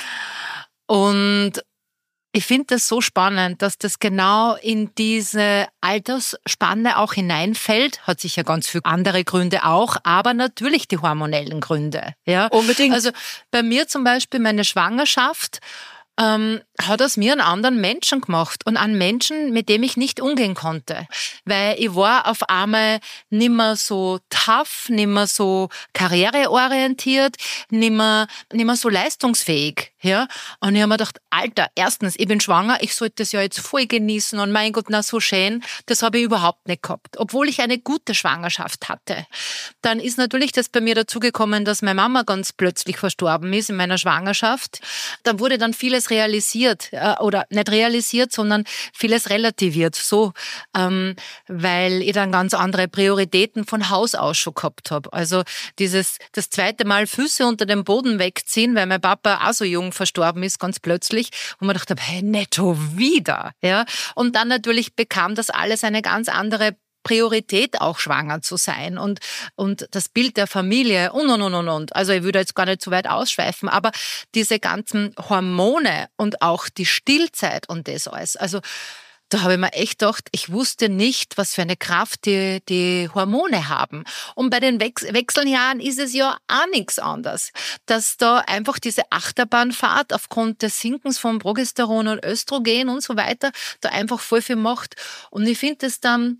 [SPEAKER 1] Und ich finde das so spannend, dass das genau in diese Altersspanne auch hineinfällt. Hat sicher ganz viele andere Gründe auch, aber natürlich die hormonellen Gründe. Ja,
[SPEAKER 3] Unbedingt.
[SPEAKER 1] Also bei mir zum Beispiel meine Schwangerschaft ähm, hat aus mir einen anderen Menschen gemacht und einen Menschen, mit dem ich nicht umgehen konnte. Weil ich war auf einmal nimmer so tough, nimmer so karriereorientiert, nimmer, nimmer so leistungsfähig. Ja? Und ich habe mir gedacht, Alter, erstens, ich bin schwanger, ich sollte das ja jetzt voll genießen und mein Gott, na so schön, das habe ich überhaupt nicht gehabt. Obwohl ich eine gute Schwangerschaft hatte. Dann ist natürlich das bei mir dazugekommen, dass meine Mama ganz plötzlich verstorben ist in meiner Schwangerschaft. Da wurde dann vieles realisiert, äh, oder nicht realisiert, sondern vieles relativiert, so, ähm, weil ich dann ganz andere Prioritäten von Haus aus schon gehabt habe. Also dieses, das zweite Mal Füße unter dem Boden wegziehen, weil mein Papa auch so jung verstorben ist, ganz plötzlich, und man dachte, hey, nicht schon wieder, ja. Und dann natürlich bekam das alles eine ganz andere Priorität, auch schwanger zu sein und, und das Bild der Familie und, und, und, und, und. Also ich würde jetzt gar nicht so weit ausschweifen, aber diese ganzen Hormone und auch die Stillzeit und das alles, also da habe ich mir echt gedacht, ich wusste nicht, was für eine Kraft die, die Hormone haben. Und bei den Wech- Wechseljahren ist es ja auch nichts anderes. Dass da einfach diese Achterbahnfahrt aufgrund des Sinkens von Progesteron und Östrogen und so weiter da einfach voll viel macht. Und ich finde es dann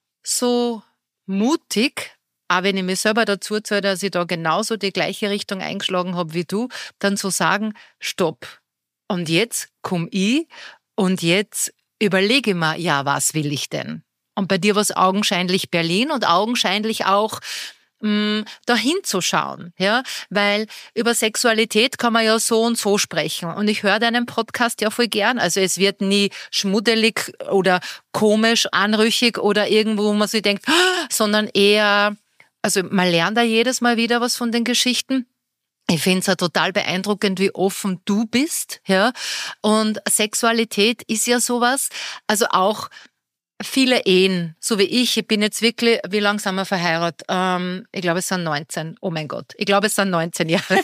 [SPEAKER 1] so mutig, auch wenn ich mir selber dazu zähle, dass ich da genauso die gleiche Richtung eingeschlagen habe wie du, dann zu sagen, stopp. Und jetzt komme ich und jetzt überlege ich mir, ja, was will ich denn? Und bei dir war es augenscheinlich Berlin und augenscheinlich auch mh, dahin zu schauen, ja, weil über Sexualität kann man ja so und so sprechen. Und ich höre deinen Podcast ja voll gern. Also es wird nie schmuddelig oder komisch, anrüchig oder irgendwo, wo man sich denkt, sondern eher, also man lernt da jedes Mal wieder was von den Geschichten. Ich finde es ja total beeindruckend, wie offen du bist, ja. Und Sexualität ist ja sowas, also auch viele Ehen, so wie ich, ich bin jetzt wirklich, wie lang sind wir verheiratet? Ähm, ich glaube, es sind neunzehn. Oh mein Gott, ich glaube, es sind neunzehn Jahre.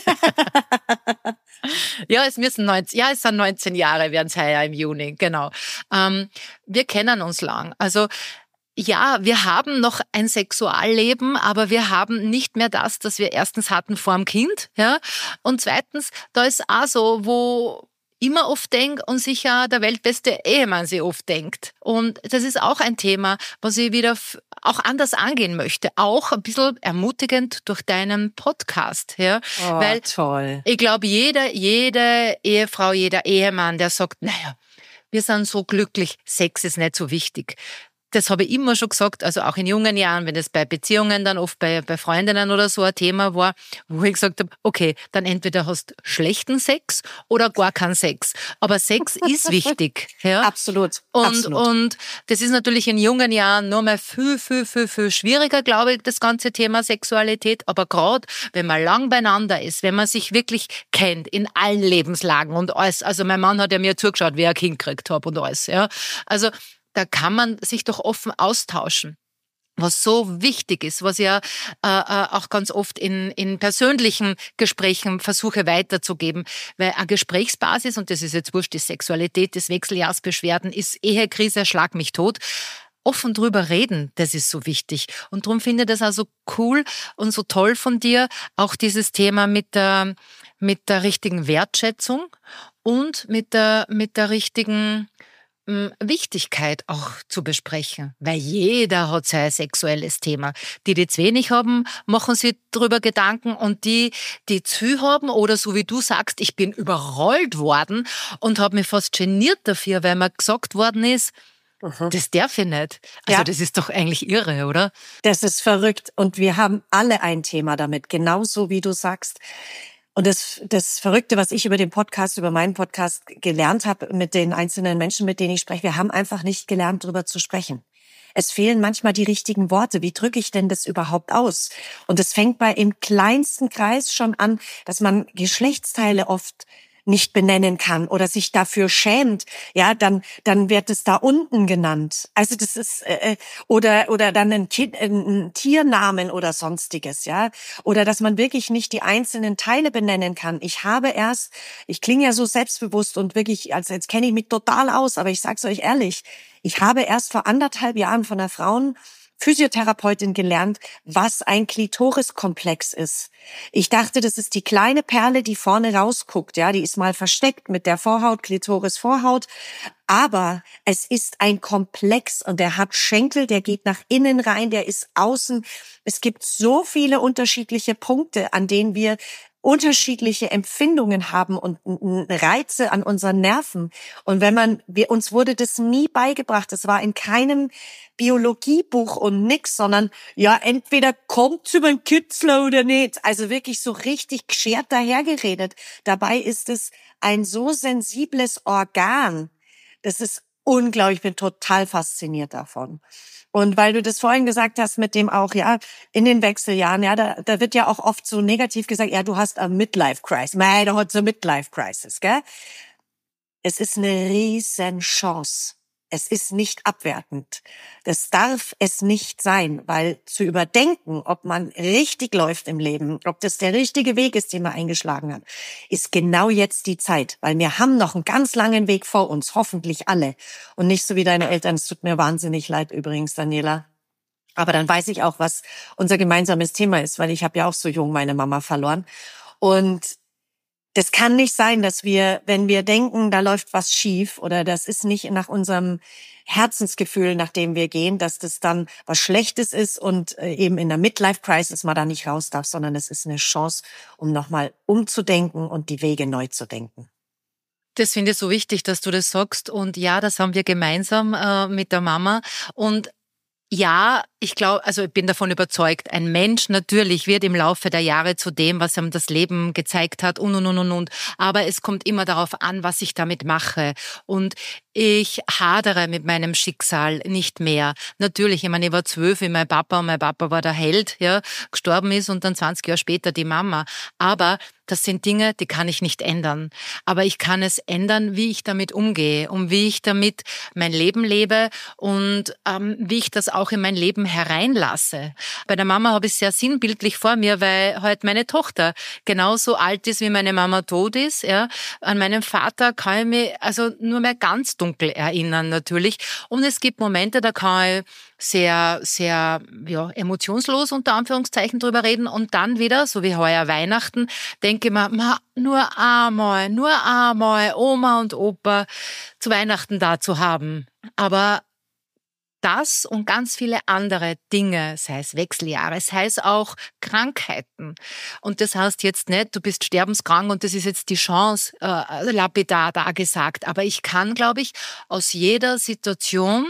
[SPEAKER 1] Ja, es müssen neunzehn, ja, es sind neunzehn Jahre, werden es heuer im Juni, genau. Ähm, wir kennen uns lang, also ja, wir haben noch ein Sexualleben, aber wir haben nicht mehr das, das wir erstens hatten vor dem Kind, ja. Und zweitens, da ist auch so, wo immer oft denkt und sicher der weltbeste Ehemann sich oft denkt. Und das ist auch ein Thema, was ich wieder f- auch anders angehen möchte. Auch ein bisschen ermutigend durch deinen Podcast, ja.
[SPEAKER 3] Oh,
[SPEAKER 1] Weil
[SPEAKER 3] toll.
[SPEAKER 1] ich glaube, jede, jede Ehefrau, jeder Ehemann, der sagt, naja, wir sind so glücklich, Sex ist nicht so wichtig. Das habe ich immer schon gesagt, also auch in jungen Jahren, wenn das bei Beziehungen dann oft bei, bei Freundinnen oder so ein Thema war, wo ich gesagt habe, okay, dann entweder hast du schlechten Sex oder gar keinen Sex. Aber Sex ist wichtig. Ja?
[SPEAKER 3] Absolut.
[SPEAKER 1] Und,
[SPEAKER 3] Absolut.
[SPEAKER 1] und das ist natürlich in jungen Jahren nur mal viel, viel, viel, viel schwieriger, glaube ich, das ganze Thema Sexualität. Aber gerade, wenn man lang beieinander ist, wenn man sich wirklich kennt, in allen Lebenslagen und alles. Also mein Mann hat ja mir zugeschaut, wie er ein Kind gekriegt hat und alles. Ja? Also da kann man sich doch offen austauschen. Was so wichtig ist, was ich ja äh, auch ganz oft in, in persönlichen Gesprächen versuche weiterzugeben. Weil eine Gesprächsbasis, und das ist jetzt wurscht, die Sexualität, das Wechseljahrsbeschwerden, ist Ehekrise, schlag mich tot. Offen drüber reden, das ist so wichtig. Und darum finde ich das also cool und so toll von dir, auch dieses Thema mit der, mit der richtigen Wertschätzung und mit der, mit der richtigen mh, Wichtigkeit auch zu besprechen, weil jeder hat sein sexuelles Thema. Die, die zu wenig haben, machen sich darüber Gedanken und die, die zu viel haben oder so wie du sagst, ich bin überrollt worden und habe mich fast geniert dafür, weil mir gesagt worden ist, mhm. das darf ich nicht. Also ja. Das ist doch eigentlich irre, oder?
[SPEAKER 3] Das ist verrückt und wir haben alle ein Thema damit, genauso wie du sagst. Und das, das Verrückte, was ich über den Podcast, über meinen Podcast gelernt habe mit den einzelnen Menschen, mit denen ich spreche, wir haben einfach nicht gelernt, darüber zu sprechen. Es fehlen manchmal die richtigen Worte. Wie drücke ich denn das überhaupt aus? Und es fängt bei im kleinsten Kreis schon an, dass man Geschlechtsteile oft nicht benennen kann oder sich dafür schämt, ja, dann dann wird es da unten genannt. Also das ist äh, oder oder dann ein, kind, ein Tiernamen oder sonstiges, ja, oder dass man wirklich nicht die einzelnen Teile benennen kann. Ich habe erst, ich klinge ja so selbstbewusst und wirklich, also jetzt kenne ich mich total aus, aber ich sag's euch ehrlich, ich habe erst vor anderthalb Jahren von einer Frauen Physiotherapeutin gelernt, was ein Klitoriskomplex ist. Ich dachte, das ist die kleine Perle, die vorne rausguckt, ja, die ist mal versteckt mit der Vorhaut, Klitoris, Vorhaut. Aber es ist ein Komplex und der hat Schenkel, der geht nach innen rein, der ist außen. Es gibt so viele unterschiedliche Punkte, an denen wir unterschiedliche Empfindungen haben und Reize an unseren Nerven. Und wenn man, wir, uns wurde das nie beigebracht. Das war in keinem Biologiebuch und nix, sondern ja, entweder kommt's über den Kitzler oder nicht. Also wirklich so richtig geschert dahergeredet. Dabei ist es ein so sensibles Organ. Das ist unglaublich. Ich bin total fasziniert davon. Und weil du das vorhin gesagt hast mit dem auch, ja, in den Wechseljahren, ja, da, da wird ja auch oft so negativ gesagt, ja, du hast eine Midlife-Crisis. Nein, du hast so eine Midlife-Crisis, gell? Es ist eine riesen Chance. Es ist nicht abwertend. Das darf es nicht sein, weil zu überdenken, ob man richtig läuft im Leben, ob das der richtige Weg ist, den man eingeschlagen hat, ist genau jetzt die Zeit. Weil wir haben noch einen ganz langen Weg vor uns, hoffentlich alle. Und nicht so wie deine Eltern. Es tut mir wahnsinnig leid übrigens, Daniela. Aber dann weiß ich auch, was unser gemeinsames Thema ist, weil ich habe ja auch so jung meine Mama verloren. Und das kann nicht sein, dass wir, wenn wir denken, da läuft was schief oder das ist nicht nach unserem Herzensgefühl, nach dem wir gehen, dass das dann was Schlechtes ist und eben in der Midlife-Crisis man da nicht raus darf, sondern es ist eine Chance, um nochmal umzudenken und die Wege neu zu denken.
[SPEAKER 1] Das finde ich so wichtig, dass du das sagst. Und ja, das haben wir gemeinsam äh, mit der Mama. Und ja, ich glaube, also ich bin davon überzeugt, ein Mensch natürlich wird im Laufe der Jahre zu dem, was ihm das Leben gezeigt hat und, und, und, und, und. Aber es kommt immer darauf an, was ich damit mache. Und ich hadere mit meinem Schicksal nicht mehr. Natürlich, ich meine, ich war zwölf, wie mein Papa, und mein Papa war der Held, ja, gestorben ist und dann zwanzig Jahre später die Mama. Aber das sind Dinge, die kann ich nicht ändern. Aber ich kann es ändern, wie ich damit umgehe und wie ich damit mein Leben lebe und ähm, wie ich das auch in mein Leben hereinlasse. Bei der Mama habe ich es sehr sinnbildlich vor mir, weil halt meine Tochter genauso alt ist, wie meine Mama tot ist. Ja. An meinen Vater kann ich mich also nur mehr ganz dunkel erinnern natürlich. Und es gibt Momente, da kann ich sehr, sehr ja, emotionslos unter Anführungszeichen drüber reden und dann wieder, so wie heuer Weihnachten, denke ich mir, ma, nur einmal, nur einmal Oma und Opa zu Weihnachten da zu haben. Aber das und ganz viele andere Dinge, sei es Wechseljahre, sei es auch Krankheiten. Und das heißt jetzt nicht, du bist sterbenskrank und das ist jetzt die Chance, äh, lapidar da gesagt. Aber ich kann, glaube ich, aus jeder Situation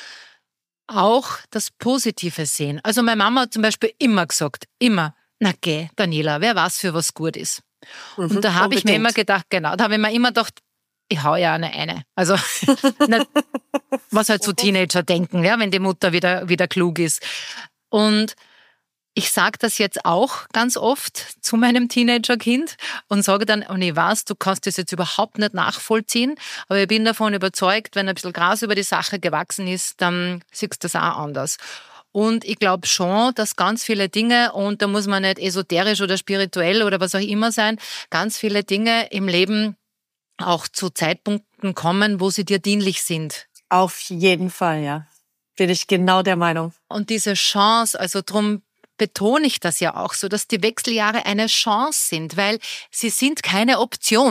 [SPEAKER 1] auch das Positive sehen. Also meine Mama hat zum Beispiel immer gesagt, immer, na geh, Daniela, wer weiß, für was gut ist. Mhm, und da habe ich mir immer gedacht, genau, da habe ich mir immer gedacht, ich hau ja eine eine. Also nicht, was halt so Teenager denken, ja, wenn die Mutter wieder, wieder klug ist. Und ich sage das jetzt auch ganz oft zu meinem Teenagerkind und sage dann, und ich weiß, du kannst das jetzt überhaupt nicht nachvollziehen, aber ich bin davon überzeugt, wenn ein bisschen Gras über die Sache gewachsen ist, dann siehst du das auch anders. Und ich glaube schon, dass ganz viele Dinge, und da muss man nicht esoterisch oder spirituell oder was auch immer sein, ganz viele Dinge im Leben auch zu Zeitpunkten kommen, wo sie dir dienlich sind.
[SPEAKER 3] Auf jeden Fall, ja. Bin ich genau der Meinung.
[SPEAKER 1] Und diese Chance, also drum betone ich das ja auch so, dass die Wechseljahre eine Chance sind, weil sie sind keine Option.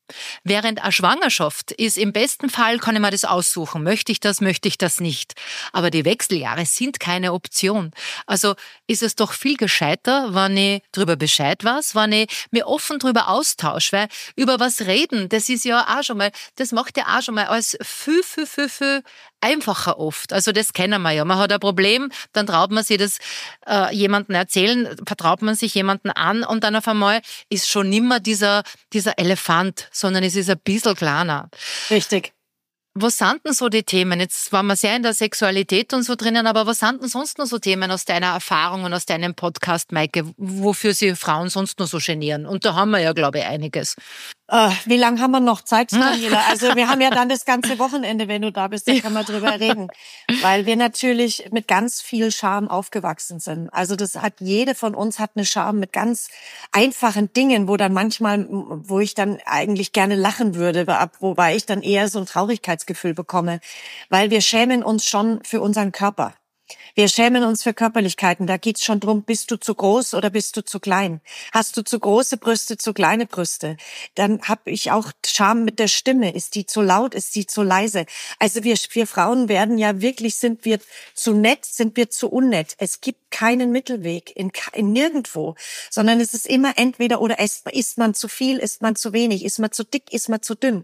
[SPEAKER 1] Während eine Schwangerschaft ist, im besten Fall kann ich mir das aussuchen. Möchte ich das, möchte ich das nicht. Aber die Wechseljahre sind keine Option. Also ist es doch viel gescheiter, wenn ich drüber Bescheid weiß, wenn ich mir offen drüber austausche. Weil über was reden, das ist ja auch schon mal, das macht ja auch schon mal alles viel, viel, viel, viel einfacher oft. Also das kennen wir ja. Man hat ein Problem, dann traut man sich das äh, jemandem erzählen, vertraut man sich jemanden an und dann auf einmal ist schon nimmer dieser, dieser Elefant, sondern es ist ein bisschen kleiner.
[SPEAKER 3] Richtig.
[SPEAKER 1] Was sind denn so die Themen? Jetzt waren wir sehr in der Sexualität und so drinnen, aber was sind denn sonst noch so Themen aus deiner Erfahrung und aus deinem Podcast, Maike, wofür sich Frauen sonst noch so genieren? Und da haben wir ja, glaube ich, einiges.
[SPEAKER 3] Uh, wie lange haben wir noch Zeit, Daniela? Also wir haben ja dann das ganze Wochenende, wenn du da bist, da können wir drüber reden. Weil wir natürlich mit ganz viel Scham aufgewachsen sind. Also das hat, jede von uns hat eine Scham mit ganz einfachen Dingen, wo dann manchmal, wo ich dann eigentlich gerne lachen würde, wobei ich dann eher so ein Traurigkeitsgefühl bekomme. Weil wir schämen uns schon für unseren Körper. Wir schämen uns für Körperlichkeiten. Da geht's schon drum, bist du zu groß oder bist du zu klein? Hast du zu große Brüste, zu kleine Brüste? Dann habe ich auch Scham mit der Stimme. Ist die zu laut? Ist die zu leise? Also wir, wir Frauen werden ja wirklich, sind wir zu nett, sind wir zu unnett. Es gibt keinen Mittelweg in, in nirgendwo, sondern es ist immer entweder oder. Ist, ist man zu viel, ist man zu wenig, ist man zu dick, ist man zu dünn.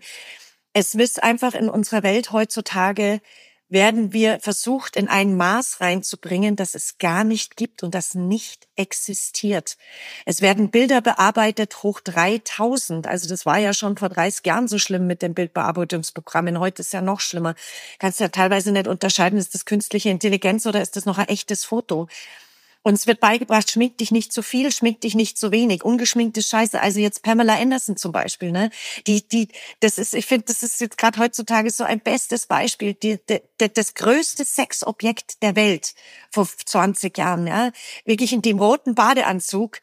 [SPEAKER 3] Es ist einfach in unserer Welt heutzutage, werden wir versucht, in ein Maß reinzubringen, das es gar nicht gibt und das nicht existiert. Es werden Bilder bearbeitet, hoch dreitausend. Also das war ja schon vor dreißig Jahren so schlimm mit den Bildbearbeitungsprogrammen. Heute ist ja noch schlimmer. Kannst ja teilweise nicht unterscheiden, ist das künstliche Intelligenz oder ist das noch ein echtes Foto? Und es wird beigebracht, schmink dich nicht zu viel, schmink dich nicht zu wenig. Ungeschminkt ist scheiße. Also jetzt Pamela Anderson zum Beispiel, ne? Die, die, das ist, ich finde, das ist jetzt gerade heutzutage so ein bestes Beispiel. Die, die, die, das größte Sexobjekt der Welt vor zwanzig Jahren, ja? Wirklich in dem roten Badeanzug,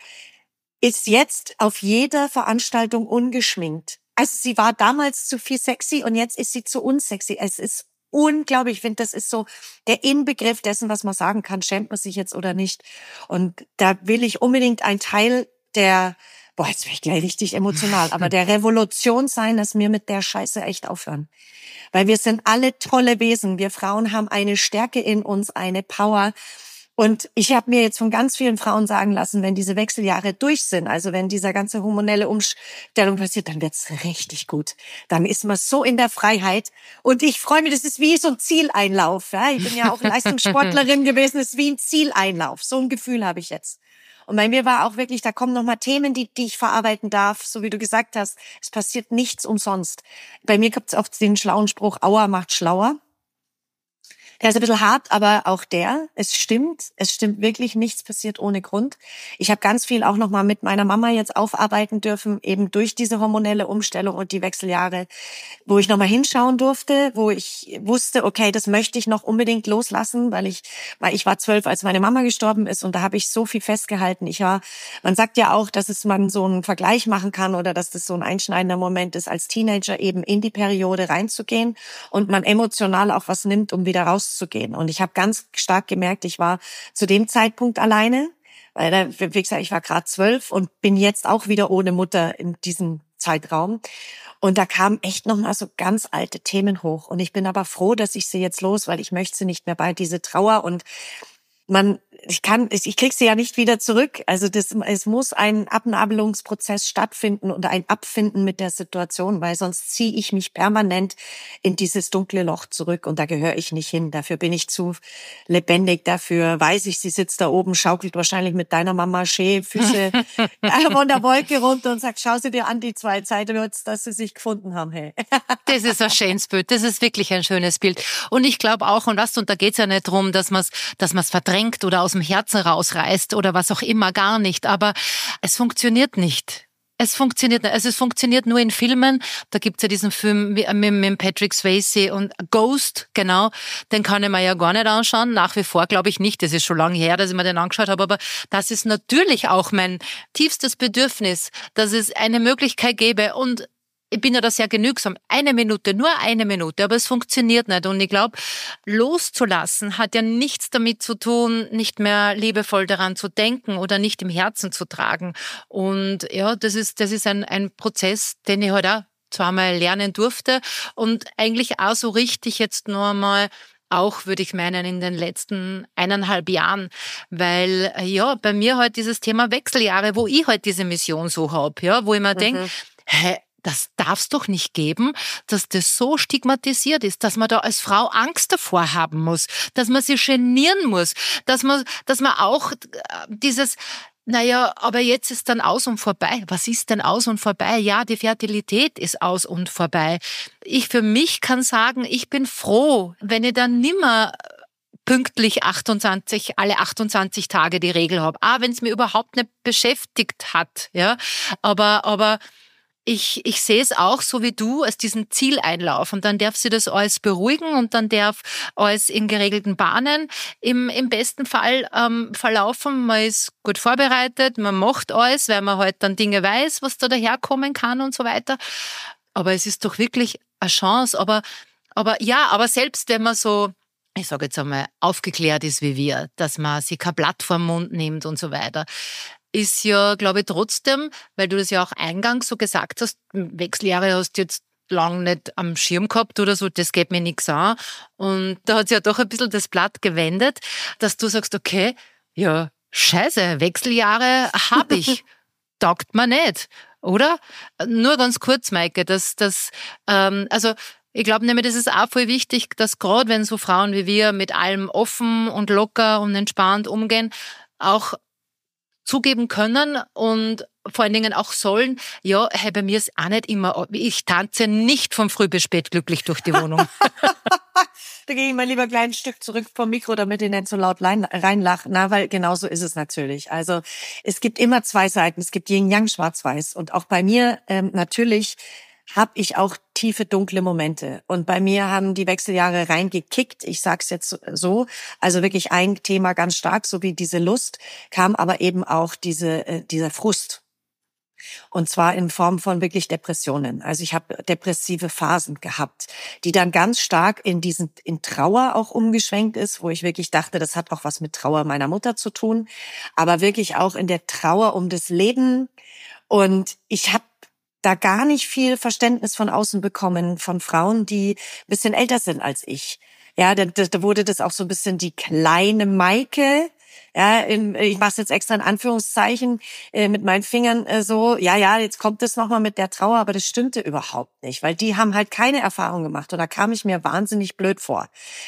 [SPEAKER 3] ist jetzt auf jeder Veranstaltung ungeschminkt. Also sie war damals zu viel sexy und jetzt ist sie zu unsexy. Es ist unglaublich. Ich finde, das ist so der Inbegriff dessen, was man sagen kann, schämt man sich jetzt oder nicht. Und da will ich unbedingt ein Teil der, boah, jetzt bin ich gleich richtig emotional, aber der Revolution sein, dass wir mit der Scheiße echt aufhören. Weil wir sind alle tolle Wesen. Wir Frauen haben eine Stärke in uns, eine Power. Und ich habe mir jetzt von ganz vielen Frauen sagen lassen, wenn diese Wechseljahre durch sind, also wenn dieser ganze hormonelle Umstellung passiert, dann wird's richtig gut. Dann ist man so in der Freiheit. Und ich freue mich, das ist wie so ein Zieleinlauf. Ja? Ich bin ja auch Leistungssportlerin gewesen, das ist wie ein Zieleinlauf. So ein Gefühl habe ich jetzt. Und bei mir war auch wirklich, da kommen nochmal Themen, die, die ich verarbeiten darf, so wie du gesagt hast. Es passiert nichts umsonst. Bei mir gibt's oft den schlauen Spruch, Aua macht schlauer. Der ist ein bisschen hart, aber auch der, es stimmt, es stimmt wirklich, nichts passiert ohne Grund. Ich habe ganz viel auch nochmal mit meiner Mama jetzt aufarbeiten dürfen, eben durch diese hormonelle Umstellung und die Wechseljahre, wo ich nochmal hinschauen durfte, wo ich wusste, okay, das möchte ich noch unbedingt loslassen, weil ich, weil ich war zwölf, als meine Mama gestorben ist und da habe ich so viel festgehalten. Ich war, man sagt ja auch, dass es man so einen Vergleich machen kann oder dass das so ein einschneidender Moment ist, als Teenager eben in die Periode reinzugehen und man emotional auch was nimmt, um wieder raus zu gehen. Und ich habe ganz stark gemerkt, ich war zu dem Zeitpunkt alleine, weil da, wie gesagt, ich war gerade zwölf und bin jetzt auch wieder ohne Mutter in diesem Zeitraum. Und da kamen echt nochmal so ganz alte Themen hoch. Und ich bin aber froh, dass ich sie jetzt los, weil ich möchte sie nicht mehr bei, diese Trauer. Und man, ich kann, ich krieg sie ja nicht wieder zurück. Also das, es muss ein Abnabelungsprozess stattfinden und ein Abfinden mit der Situation, weil sonst ziehe ich mich permanent in dieses dunkle Loch zurück und da gehöre ich nicht hin. Dafür bin ich zu lebendig. Dafür weiß ich, sie sitzt da oben, schaukelt wahrscheinlich mit deiner Mama schee Füße von der Wolke runter und sagt, schau sie dir an, die zwei Zeitwürze, dass sie sich gefunden haben. Hey.
[SPEAKER 1] Das ist ein schönes Bild. Das ist wirklich ein schönes Bild. Und ich glaube auch, und was, und da geht's ja nicht drum, dass man es, dass man es verdrängt oder aus dem Herzen rausreißt oder was auch immer, gar nicht. Aber es funktioniert nicht. Es funktioniert nicht. Also es funktioniert nur in Filmen. Da gibt's ja diesen Film mit, mit Patrick Swayze und Ghost, genau. Den kann ich mir ja gar nicht anschauen. Nach wie vor glaube ich nicht. Das ist schon lange her, dass ich mir den angeschaut habe. Aber das ist natürlich auch mein tiefstes Bedürfnis, dass es eine Möglichkeit gäbe. Und ich bin ja da sehr genügsam. Eine Minute, nur eine Minute, aber es funktioniert nicht. Und ich glaube, loszulassen hat ja nichts damit zu tun, nicht mehr liebevoll daran zu denken oder nicht im Herzen zu tragen. Und ja, das ist, das ist ein, ein Prozess, den ich halt auch zweimal lernen durfte und eigentlich auch so richtig jetzt noch einmal auch, würde ich meinen, in den letzten eineinhalb Jahren, weil ja, bei mir halt dieses Thema Wechseljahre, wo ich halt diese Mission so hab, ja, wo ich mir mhm. denke, hä, das darf's doch nicht geben, dass das so stigmatisiert ist, dass man da als Frau Angst davor haben muss, dass man sich genieren muss, dass man, dass man auch dieses naja, aber jetzt ist dann aus und vorbei. Was ist denn aus und vorbei? Ja, die Fertilität ist aus und vorbei. Ich für mich kann sagen, ich bin froh, wenn ich dann nimmer pünktlich achtundzwanzig, alle achtundzwanzig Tage die Regel habe. Auch wenn es mir überhaupt nicht beschäftigt hat, ja. Aber, aber, Ich, ich sehe es auch so wie du als diesen Zieleinlauf und dann darf sie das alles beruhigen und dann darf alles in geregelten Bahnen im, im besten Fall ähm, verlaufen. Man ist gut vorbereitet, man macht alles, weil man halt dann Dinge weiß, was da daherkommen kann und so weiter. Aber es ist doch wirklich eine Chance. Aber, aber ja, aber selbst wenn man so, ich sage jetzt einmal, aufgeklärt ist wie wir, dass man sich kein Blatt vor den Mund nimmt und so weiter, ist ja, glaube ich, trotzdem, weil du das ja auch eingangs so gesagt hast, Wechseljahre hast du jetzt lang nicht am Schirm gehabt oder so, das geht mir nichts an. Und da hat sich ja doch ein bisschen das Blatt gewendet, dass du sagst, okay, ja, scheiße, Wechseljahre habe ich, taugt mir nicht, oder? Nur ganz kurz, Maike, dass das, ähm, also ich glaube nämlich, das ist auch voll wichtig, dass gerade wenn so Frauen wie wir mit allem offen und locker und entspannt umgehen, auch zugeben können und vor allen Dingen auch sollen, ja, hey, bei mir ist auch nicht immer, ich tanze nicht von früh bis spät glücklich durch die Wohnung.
[SPEAKER 3] Da gehe ich mal lieber ein kleines Stück zurück vom Mikro, damit ich nicht so laut reinlache. Na, weil genau so ist es natürlich. Also es gibt immer zwei Seiten. Es gibt Yin-Yang, Schwarz-Weiß. Und auch bei mir ähm, natürlich habe ich auch tiefe, dunkle Momente. Und bei mir haben die Wechseljahre reingekickt. Ich sag's jetzt so. Also wirklich ein Thema ganz stark, so wie diese Lust, kam aber eben auch diese äh, dieser Frust. Und zwar in Form von wirklich Depressionen. Also ich habe depressive Phasen gehabt, die dann ganz stark in diesen in Trauer auch umgeschwenkt ist, wo ich wirklich dachte, das hat auch was mit Trauer meiner Mutter zu tun, aber wirklich auch in der Trauer um das Leben. Und ich habe da gar nicht viel Verständnis von außen bekommen von Frauen, die ein bisschen älter sind als ich. Ja, da, da wurde das auch so ein bisschen die kleine Maike. Ja, in, ich mache es jetzt extra in Anführungszeichen äh, mit meinen Fingern äh, so, ja, ja, jetzt kommt das nochmal mit der Trauer, aber das stimmte überhaupt nicht, weil die haben halt keine Erfahrung gemacht und da kam ich mir wahnsinnig blöd vor.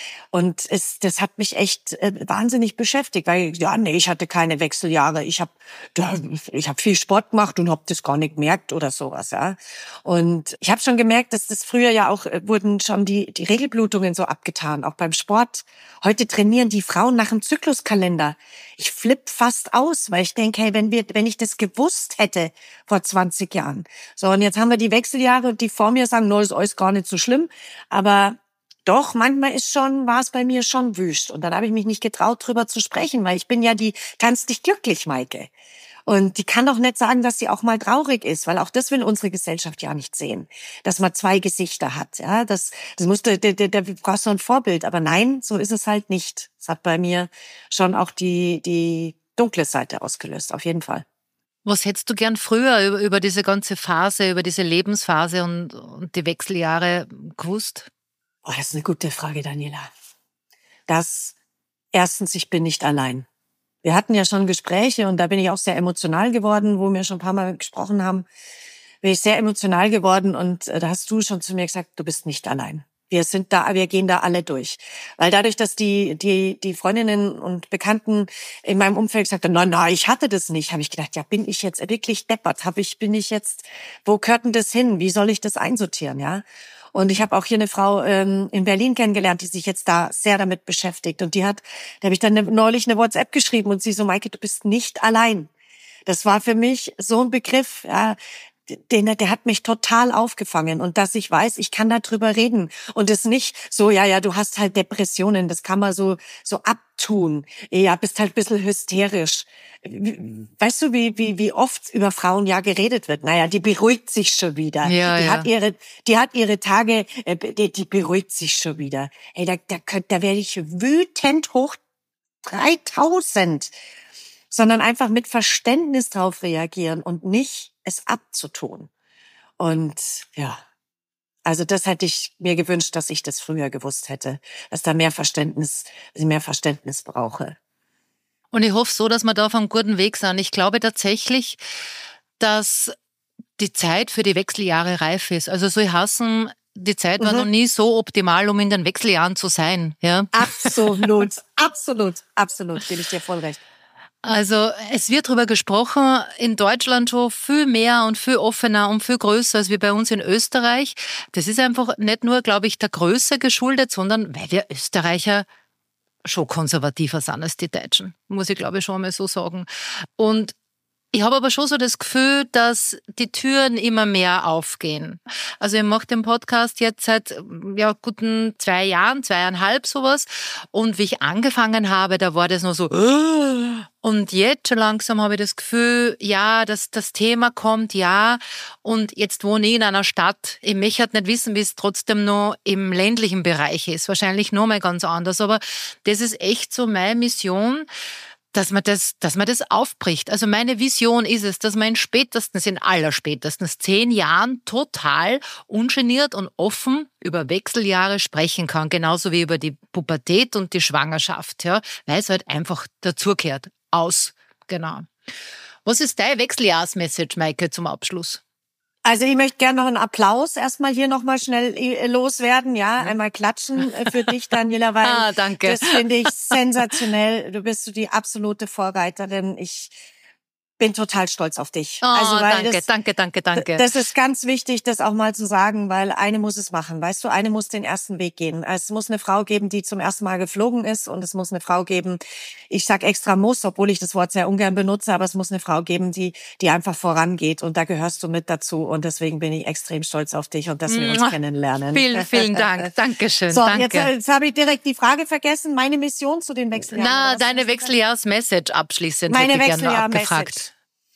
[SPEAKER 3] Und es, das hat mich echt äh, wahnsinnig beschäftigt, weil, ja, nee, ich hatte keine Wechseljahre, ich habe ich hab viel Sport gemacht und habe das gar nicht gemerkt oder sowas, ja. Und ich habe schon gemerkt, dass das früher ja auch, äh, wurden schon die, die Regelblutungen so abgetan, auch beim Sport. Heute trainieren die Frauen nach dem Zykluskalender. Ich flipp fast aus, weil ich denke, hey, wenn wir, wenn ich das gewusst hätte vor zwanzig Jahren. So, und jetzt haben wir die Wechseljahre, die vor mir sagen, no, ist alles gar nicht so schlimm. Aber doch, manchmal ist schon, war es bei mir schon wüst. Und dann habe ich mich nicht getraut, drüber zu sprechen, weil ich bin ja die ganz nicht glücklich, Maike. Und die kann doch nicht sagen, dass sie auch mal traurig ist, weil auch das will unsere Gesellschaft ja nicht sehen, dass man zwei Gesichter hat. Ja, das, das musste, der, der, der brauchst du ein Vorbild. Aber nein, so ist es halt nicht. Es hat bei mir schon auch die, die dunkle Seite ausgelöst, auf jeden Fall.
[SPEAKER 1] Was hättest du gern früher über, über diese ganze Phase, über diese Lebensphase und, und die Wechseljahre gewusst?
[SPEAKER 3] Oh, das ist eine gute Frage, Daniela. Das, erstens, ich bin nicht allein. Wir hatten ja schon Gespräche und da bin ich auch sehr emotional geworden, wo wir schon ein paar Mal gesprochen haben. Bin ich sehr emotional geworden und da hast du schon zu mir gesagt, du bist nicht allein. Wir sind da, wir gehen da alle durch. Weil dadurch, dass die, die, die Freundinnen und Bekannten in meinem Umfeld gesagt haben, nein, nein, ich hatte das nicht, habe ich gedacht, ja, bin ich jetzt wirklich deppert? Hab ich, bin ich jetzt, wo gehört denn das hin? Wie soll ich das einsortieren, ja? Und ich habe auch hier eine Frau ähm, in Berlin kennengelernt, die sich jetzt da sehr damit beschäftigt. Und die hat, da habe ich dann ne, neulich eine WhatsApp geschrieben und sie so, Maike, du bist nicht allein. Das war für mich so ein Begriff, ja, den, der hat mich total aufgefangen. Und dass ich weiß, ich kann darüber reden. Und es nicht so, ja, ja, du hast halt Depressionen, das kann man so so abtun. Ja, bist halt ein bisschen hysterisch. Weißt du, wie wie wie oft über Frauen ja geredet wird? Naja, die beruhigt sich schon wieder.
[SPEAKER 1] Ja,
[SPEAKER 3] die
[SPEAKER 1] ja.
[SPEAKER 3] hat ihre die hat ihre Tage, die, die beruhigt sich schon wieder. Ey, da da, da werde ich wütend hoch dreitausend. Sondern einfach mit Verständnis drauf reagieren und nicht es abzutun. Und ja, Also das hätte ich mir gewünscht, dass ich das früher gewusst hätte, dass da mehr Verständnis, dass ich mehr Verständnis brauche.
[SPEAKER 1] Und ich hoffe so, dass wir da auf einem guten Weg sind. Ich glaube tatsächlich, dass die Zeit für die Wechseljahre reif ist. Also soll heißen, die Zeit war mhm. noch nie so optimal, um in den Wechseljahren zu sein. Ja?
[SPEAKER 3] Absolut, absolut, absolut, gebe ich dir voll recht.
[SPEAKER 1] Also es wird darüber gesprochen, in Deutschland schon viel mehr und viel offener und viel größer als wie bei uns in Österreich. Das ist einfach nicht nur, glaube ich, der Größe geschuldet, sondern weil wir Österreicher schon konservativer sind als die Deutschen, muss ich glaube ich schon mal so sagen. Und ich habe aber schon so das Gefühl, dass die Türen immer mehr aufgehen. Also ich mache den Podcast jetzt seit ja, guten zwei Jahren, zweieinhalb sowas. Und wie ich angefangen habe, da war das noch so. Und jetzt schon langsam habe ich das Gefühl, ja, dass das Thema kommt, ja. Und jetzt wohne ich in einer Stadt. Ich möchte halt nicht wissen, wie es trotzdem noch im ländlichen Bereich ist. Wahrscheinlich noch mal ganz anders. Aber das ist echt so meine Mission, dass man das, dass man das aufbricht. Also meine Vision ist es, dass man in spätestens, in allerspätestens zehn Jahren total ungeniert und offen über Wechseljahre sprechen kann, genauso wie über die Pubertät und die Schwangerschaft, ja, weil es halt einfach dazugehört. Aus, genau. Was ist deine Wechseljahrsmessage, Maike, zum Abschluss?
[SPEAKER 3] Also ich möchte gerne noch einen Applaus erstmal hier nochmal schnell loswerden, ja, einmal klatschen für dich, Daniela, weil
[SPEAKER 1] ah, danke.
[SPEAKER 3] Das finde ich sensationell. Du bist so die absolute Vorreiterin. Ich bin total stolz auf dich.
[SPEAKER 1] Oh,
[SPEAKER 3] also, weil
[SPEAKER 1] danke,
[SPEAKER 3] das,
[SPEAKER 1] danke, danke, danke.
[SPEAKER 3] Das ist ganz wichtig, das auch mal zu sagen, weil eine muss es machen. Weißt du, eine muss den ersten Weg gehen. Es muss eine Frau geben, die zum ersten Mal geflogen ist, und es muss eine Frau geben, ich sag extra muss, obwohl ich das Wort sehr ungern benutze, aber es muss eine Frau geben, die die einfach vorangeht, und da gehörst du mit dazu, und deswegen bin ich extrem stolz auf dich und dass wir uns kennenlernen.
[SPEAKER 1] Vielen, vielen Dank. Dankeschön.
[SPEAKER 3] So,
[SPEAKER 1] danke.
[SPEAKER 3] jetzt, jetzt habe ich direkt die Frage vergessen. Meine Mission zu den Wechseljahren.
[SPEAKER 1] Na, deine Wechseljahrs-Message abschließend
[SPEAKER 3] Meine
[SPEAKER 1] hätte ich gerne
[SPEAKER 3] Wechseljahr
[SPEAKER 1] abgefragt.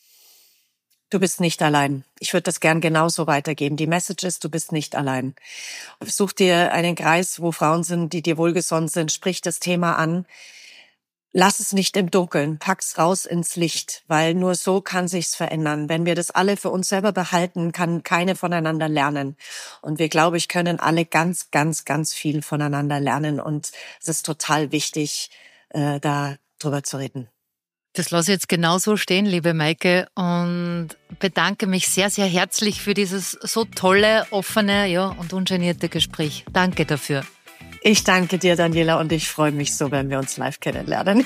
[SPEAKER 3] Du bist nicht allein. Ich würde das gern genauso weitergeben. Die Message ist, du bist nicht allein. Such dir einen Kreis, wo Frauen sind, die dir wohlgesonnen sind. Sprich das Thema an. Lass es nicht im Dunkeln. Pack's raus ins Licht, weil nur so kann sich's verändern. Wenn wir das alle für uns selber behalten, kann keine voneinander lernen. Und wir, glaube ich, können alle ganz, ganz, ganz viel voneinander lernen. Und es ist total wichtig, äh, da drüber zu reden.
[SPEAKER 1] Das lasse ich jetzt genauso stehen, liebe Maike, und bedanke mich sehr, sehr herzlich für dieses so tolle, offene, ja, und ungenierte Gespräch. Danke dafür.
[SPEAKER 3] Ich danke dir, Daniela, und ich freue mich so, wenn wir uns live kennenlernen.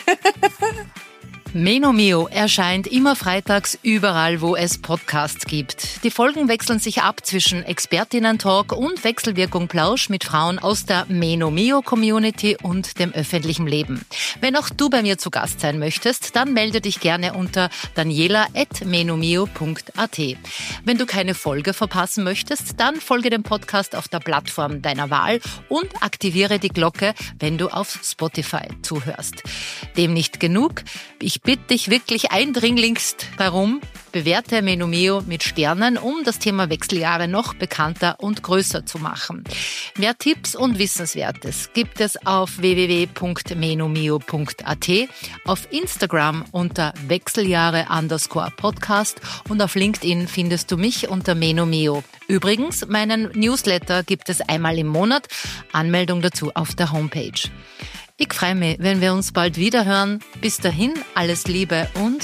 [SPEAKER 1] Meno Mio erscheint immer freitags überall, wo es Podcasts gibt. Die Folgen wechseln sich ab zwischen Expertinnen-Talk und Wechselwirkung Plausch mit Frauen aus der Meno Mio Community und dem öffentlichen Leben. Wenn auch du bei mir zu Gast sein möchtest, dann melde dich gerne unter daniela at menomio punkt a t. Wenn du keine Folge verpassen möchtest, dann folge dem Podcast auf der Plattform deiner Wahl und aktiviere die Glocke, wenn du auf Spotify zuhörst. Dem nicht genug. Ich bitte dich wirklich eindringlichst darum, bewerte Meno Mio mit Sternen, um das Thema Wechseljahre noch bekannter und größer zu machen. Mehr Tipps und Wissenswertes gibt es auf w w w punkt menomio punkt a t, auf Instagram unter Wechseljahre underscore Podcast und auf LinkedIn findest du mich unter Meno Mio. Übrigens, meinen Newsletter gibt es einmal im Monat, Anmeldung dazu auf der Homepage. Ich freue mich, wenn wir uns bald wieder hören. Bis dahin, alles Liebe und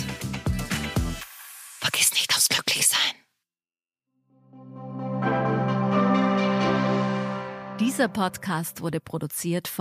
[SPEAKER 1] vergiss nicht aufs Glücklichsein.
[SPEAKER 4] Dieser Podcast wurde produziert von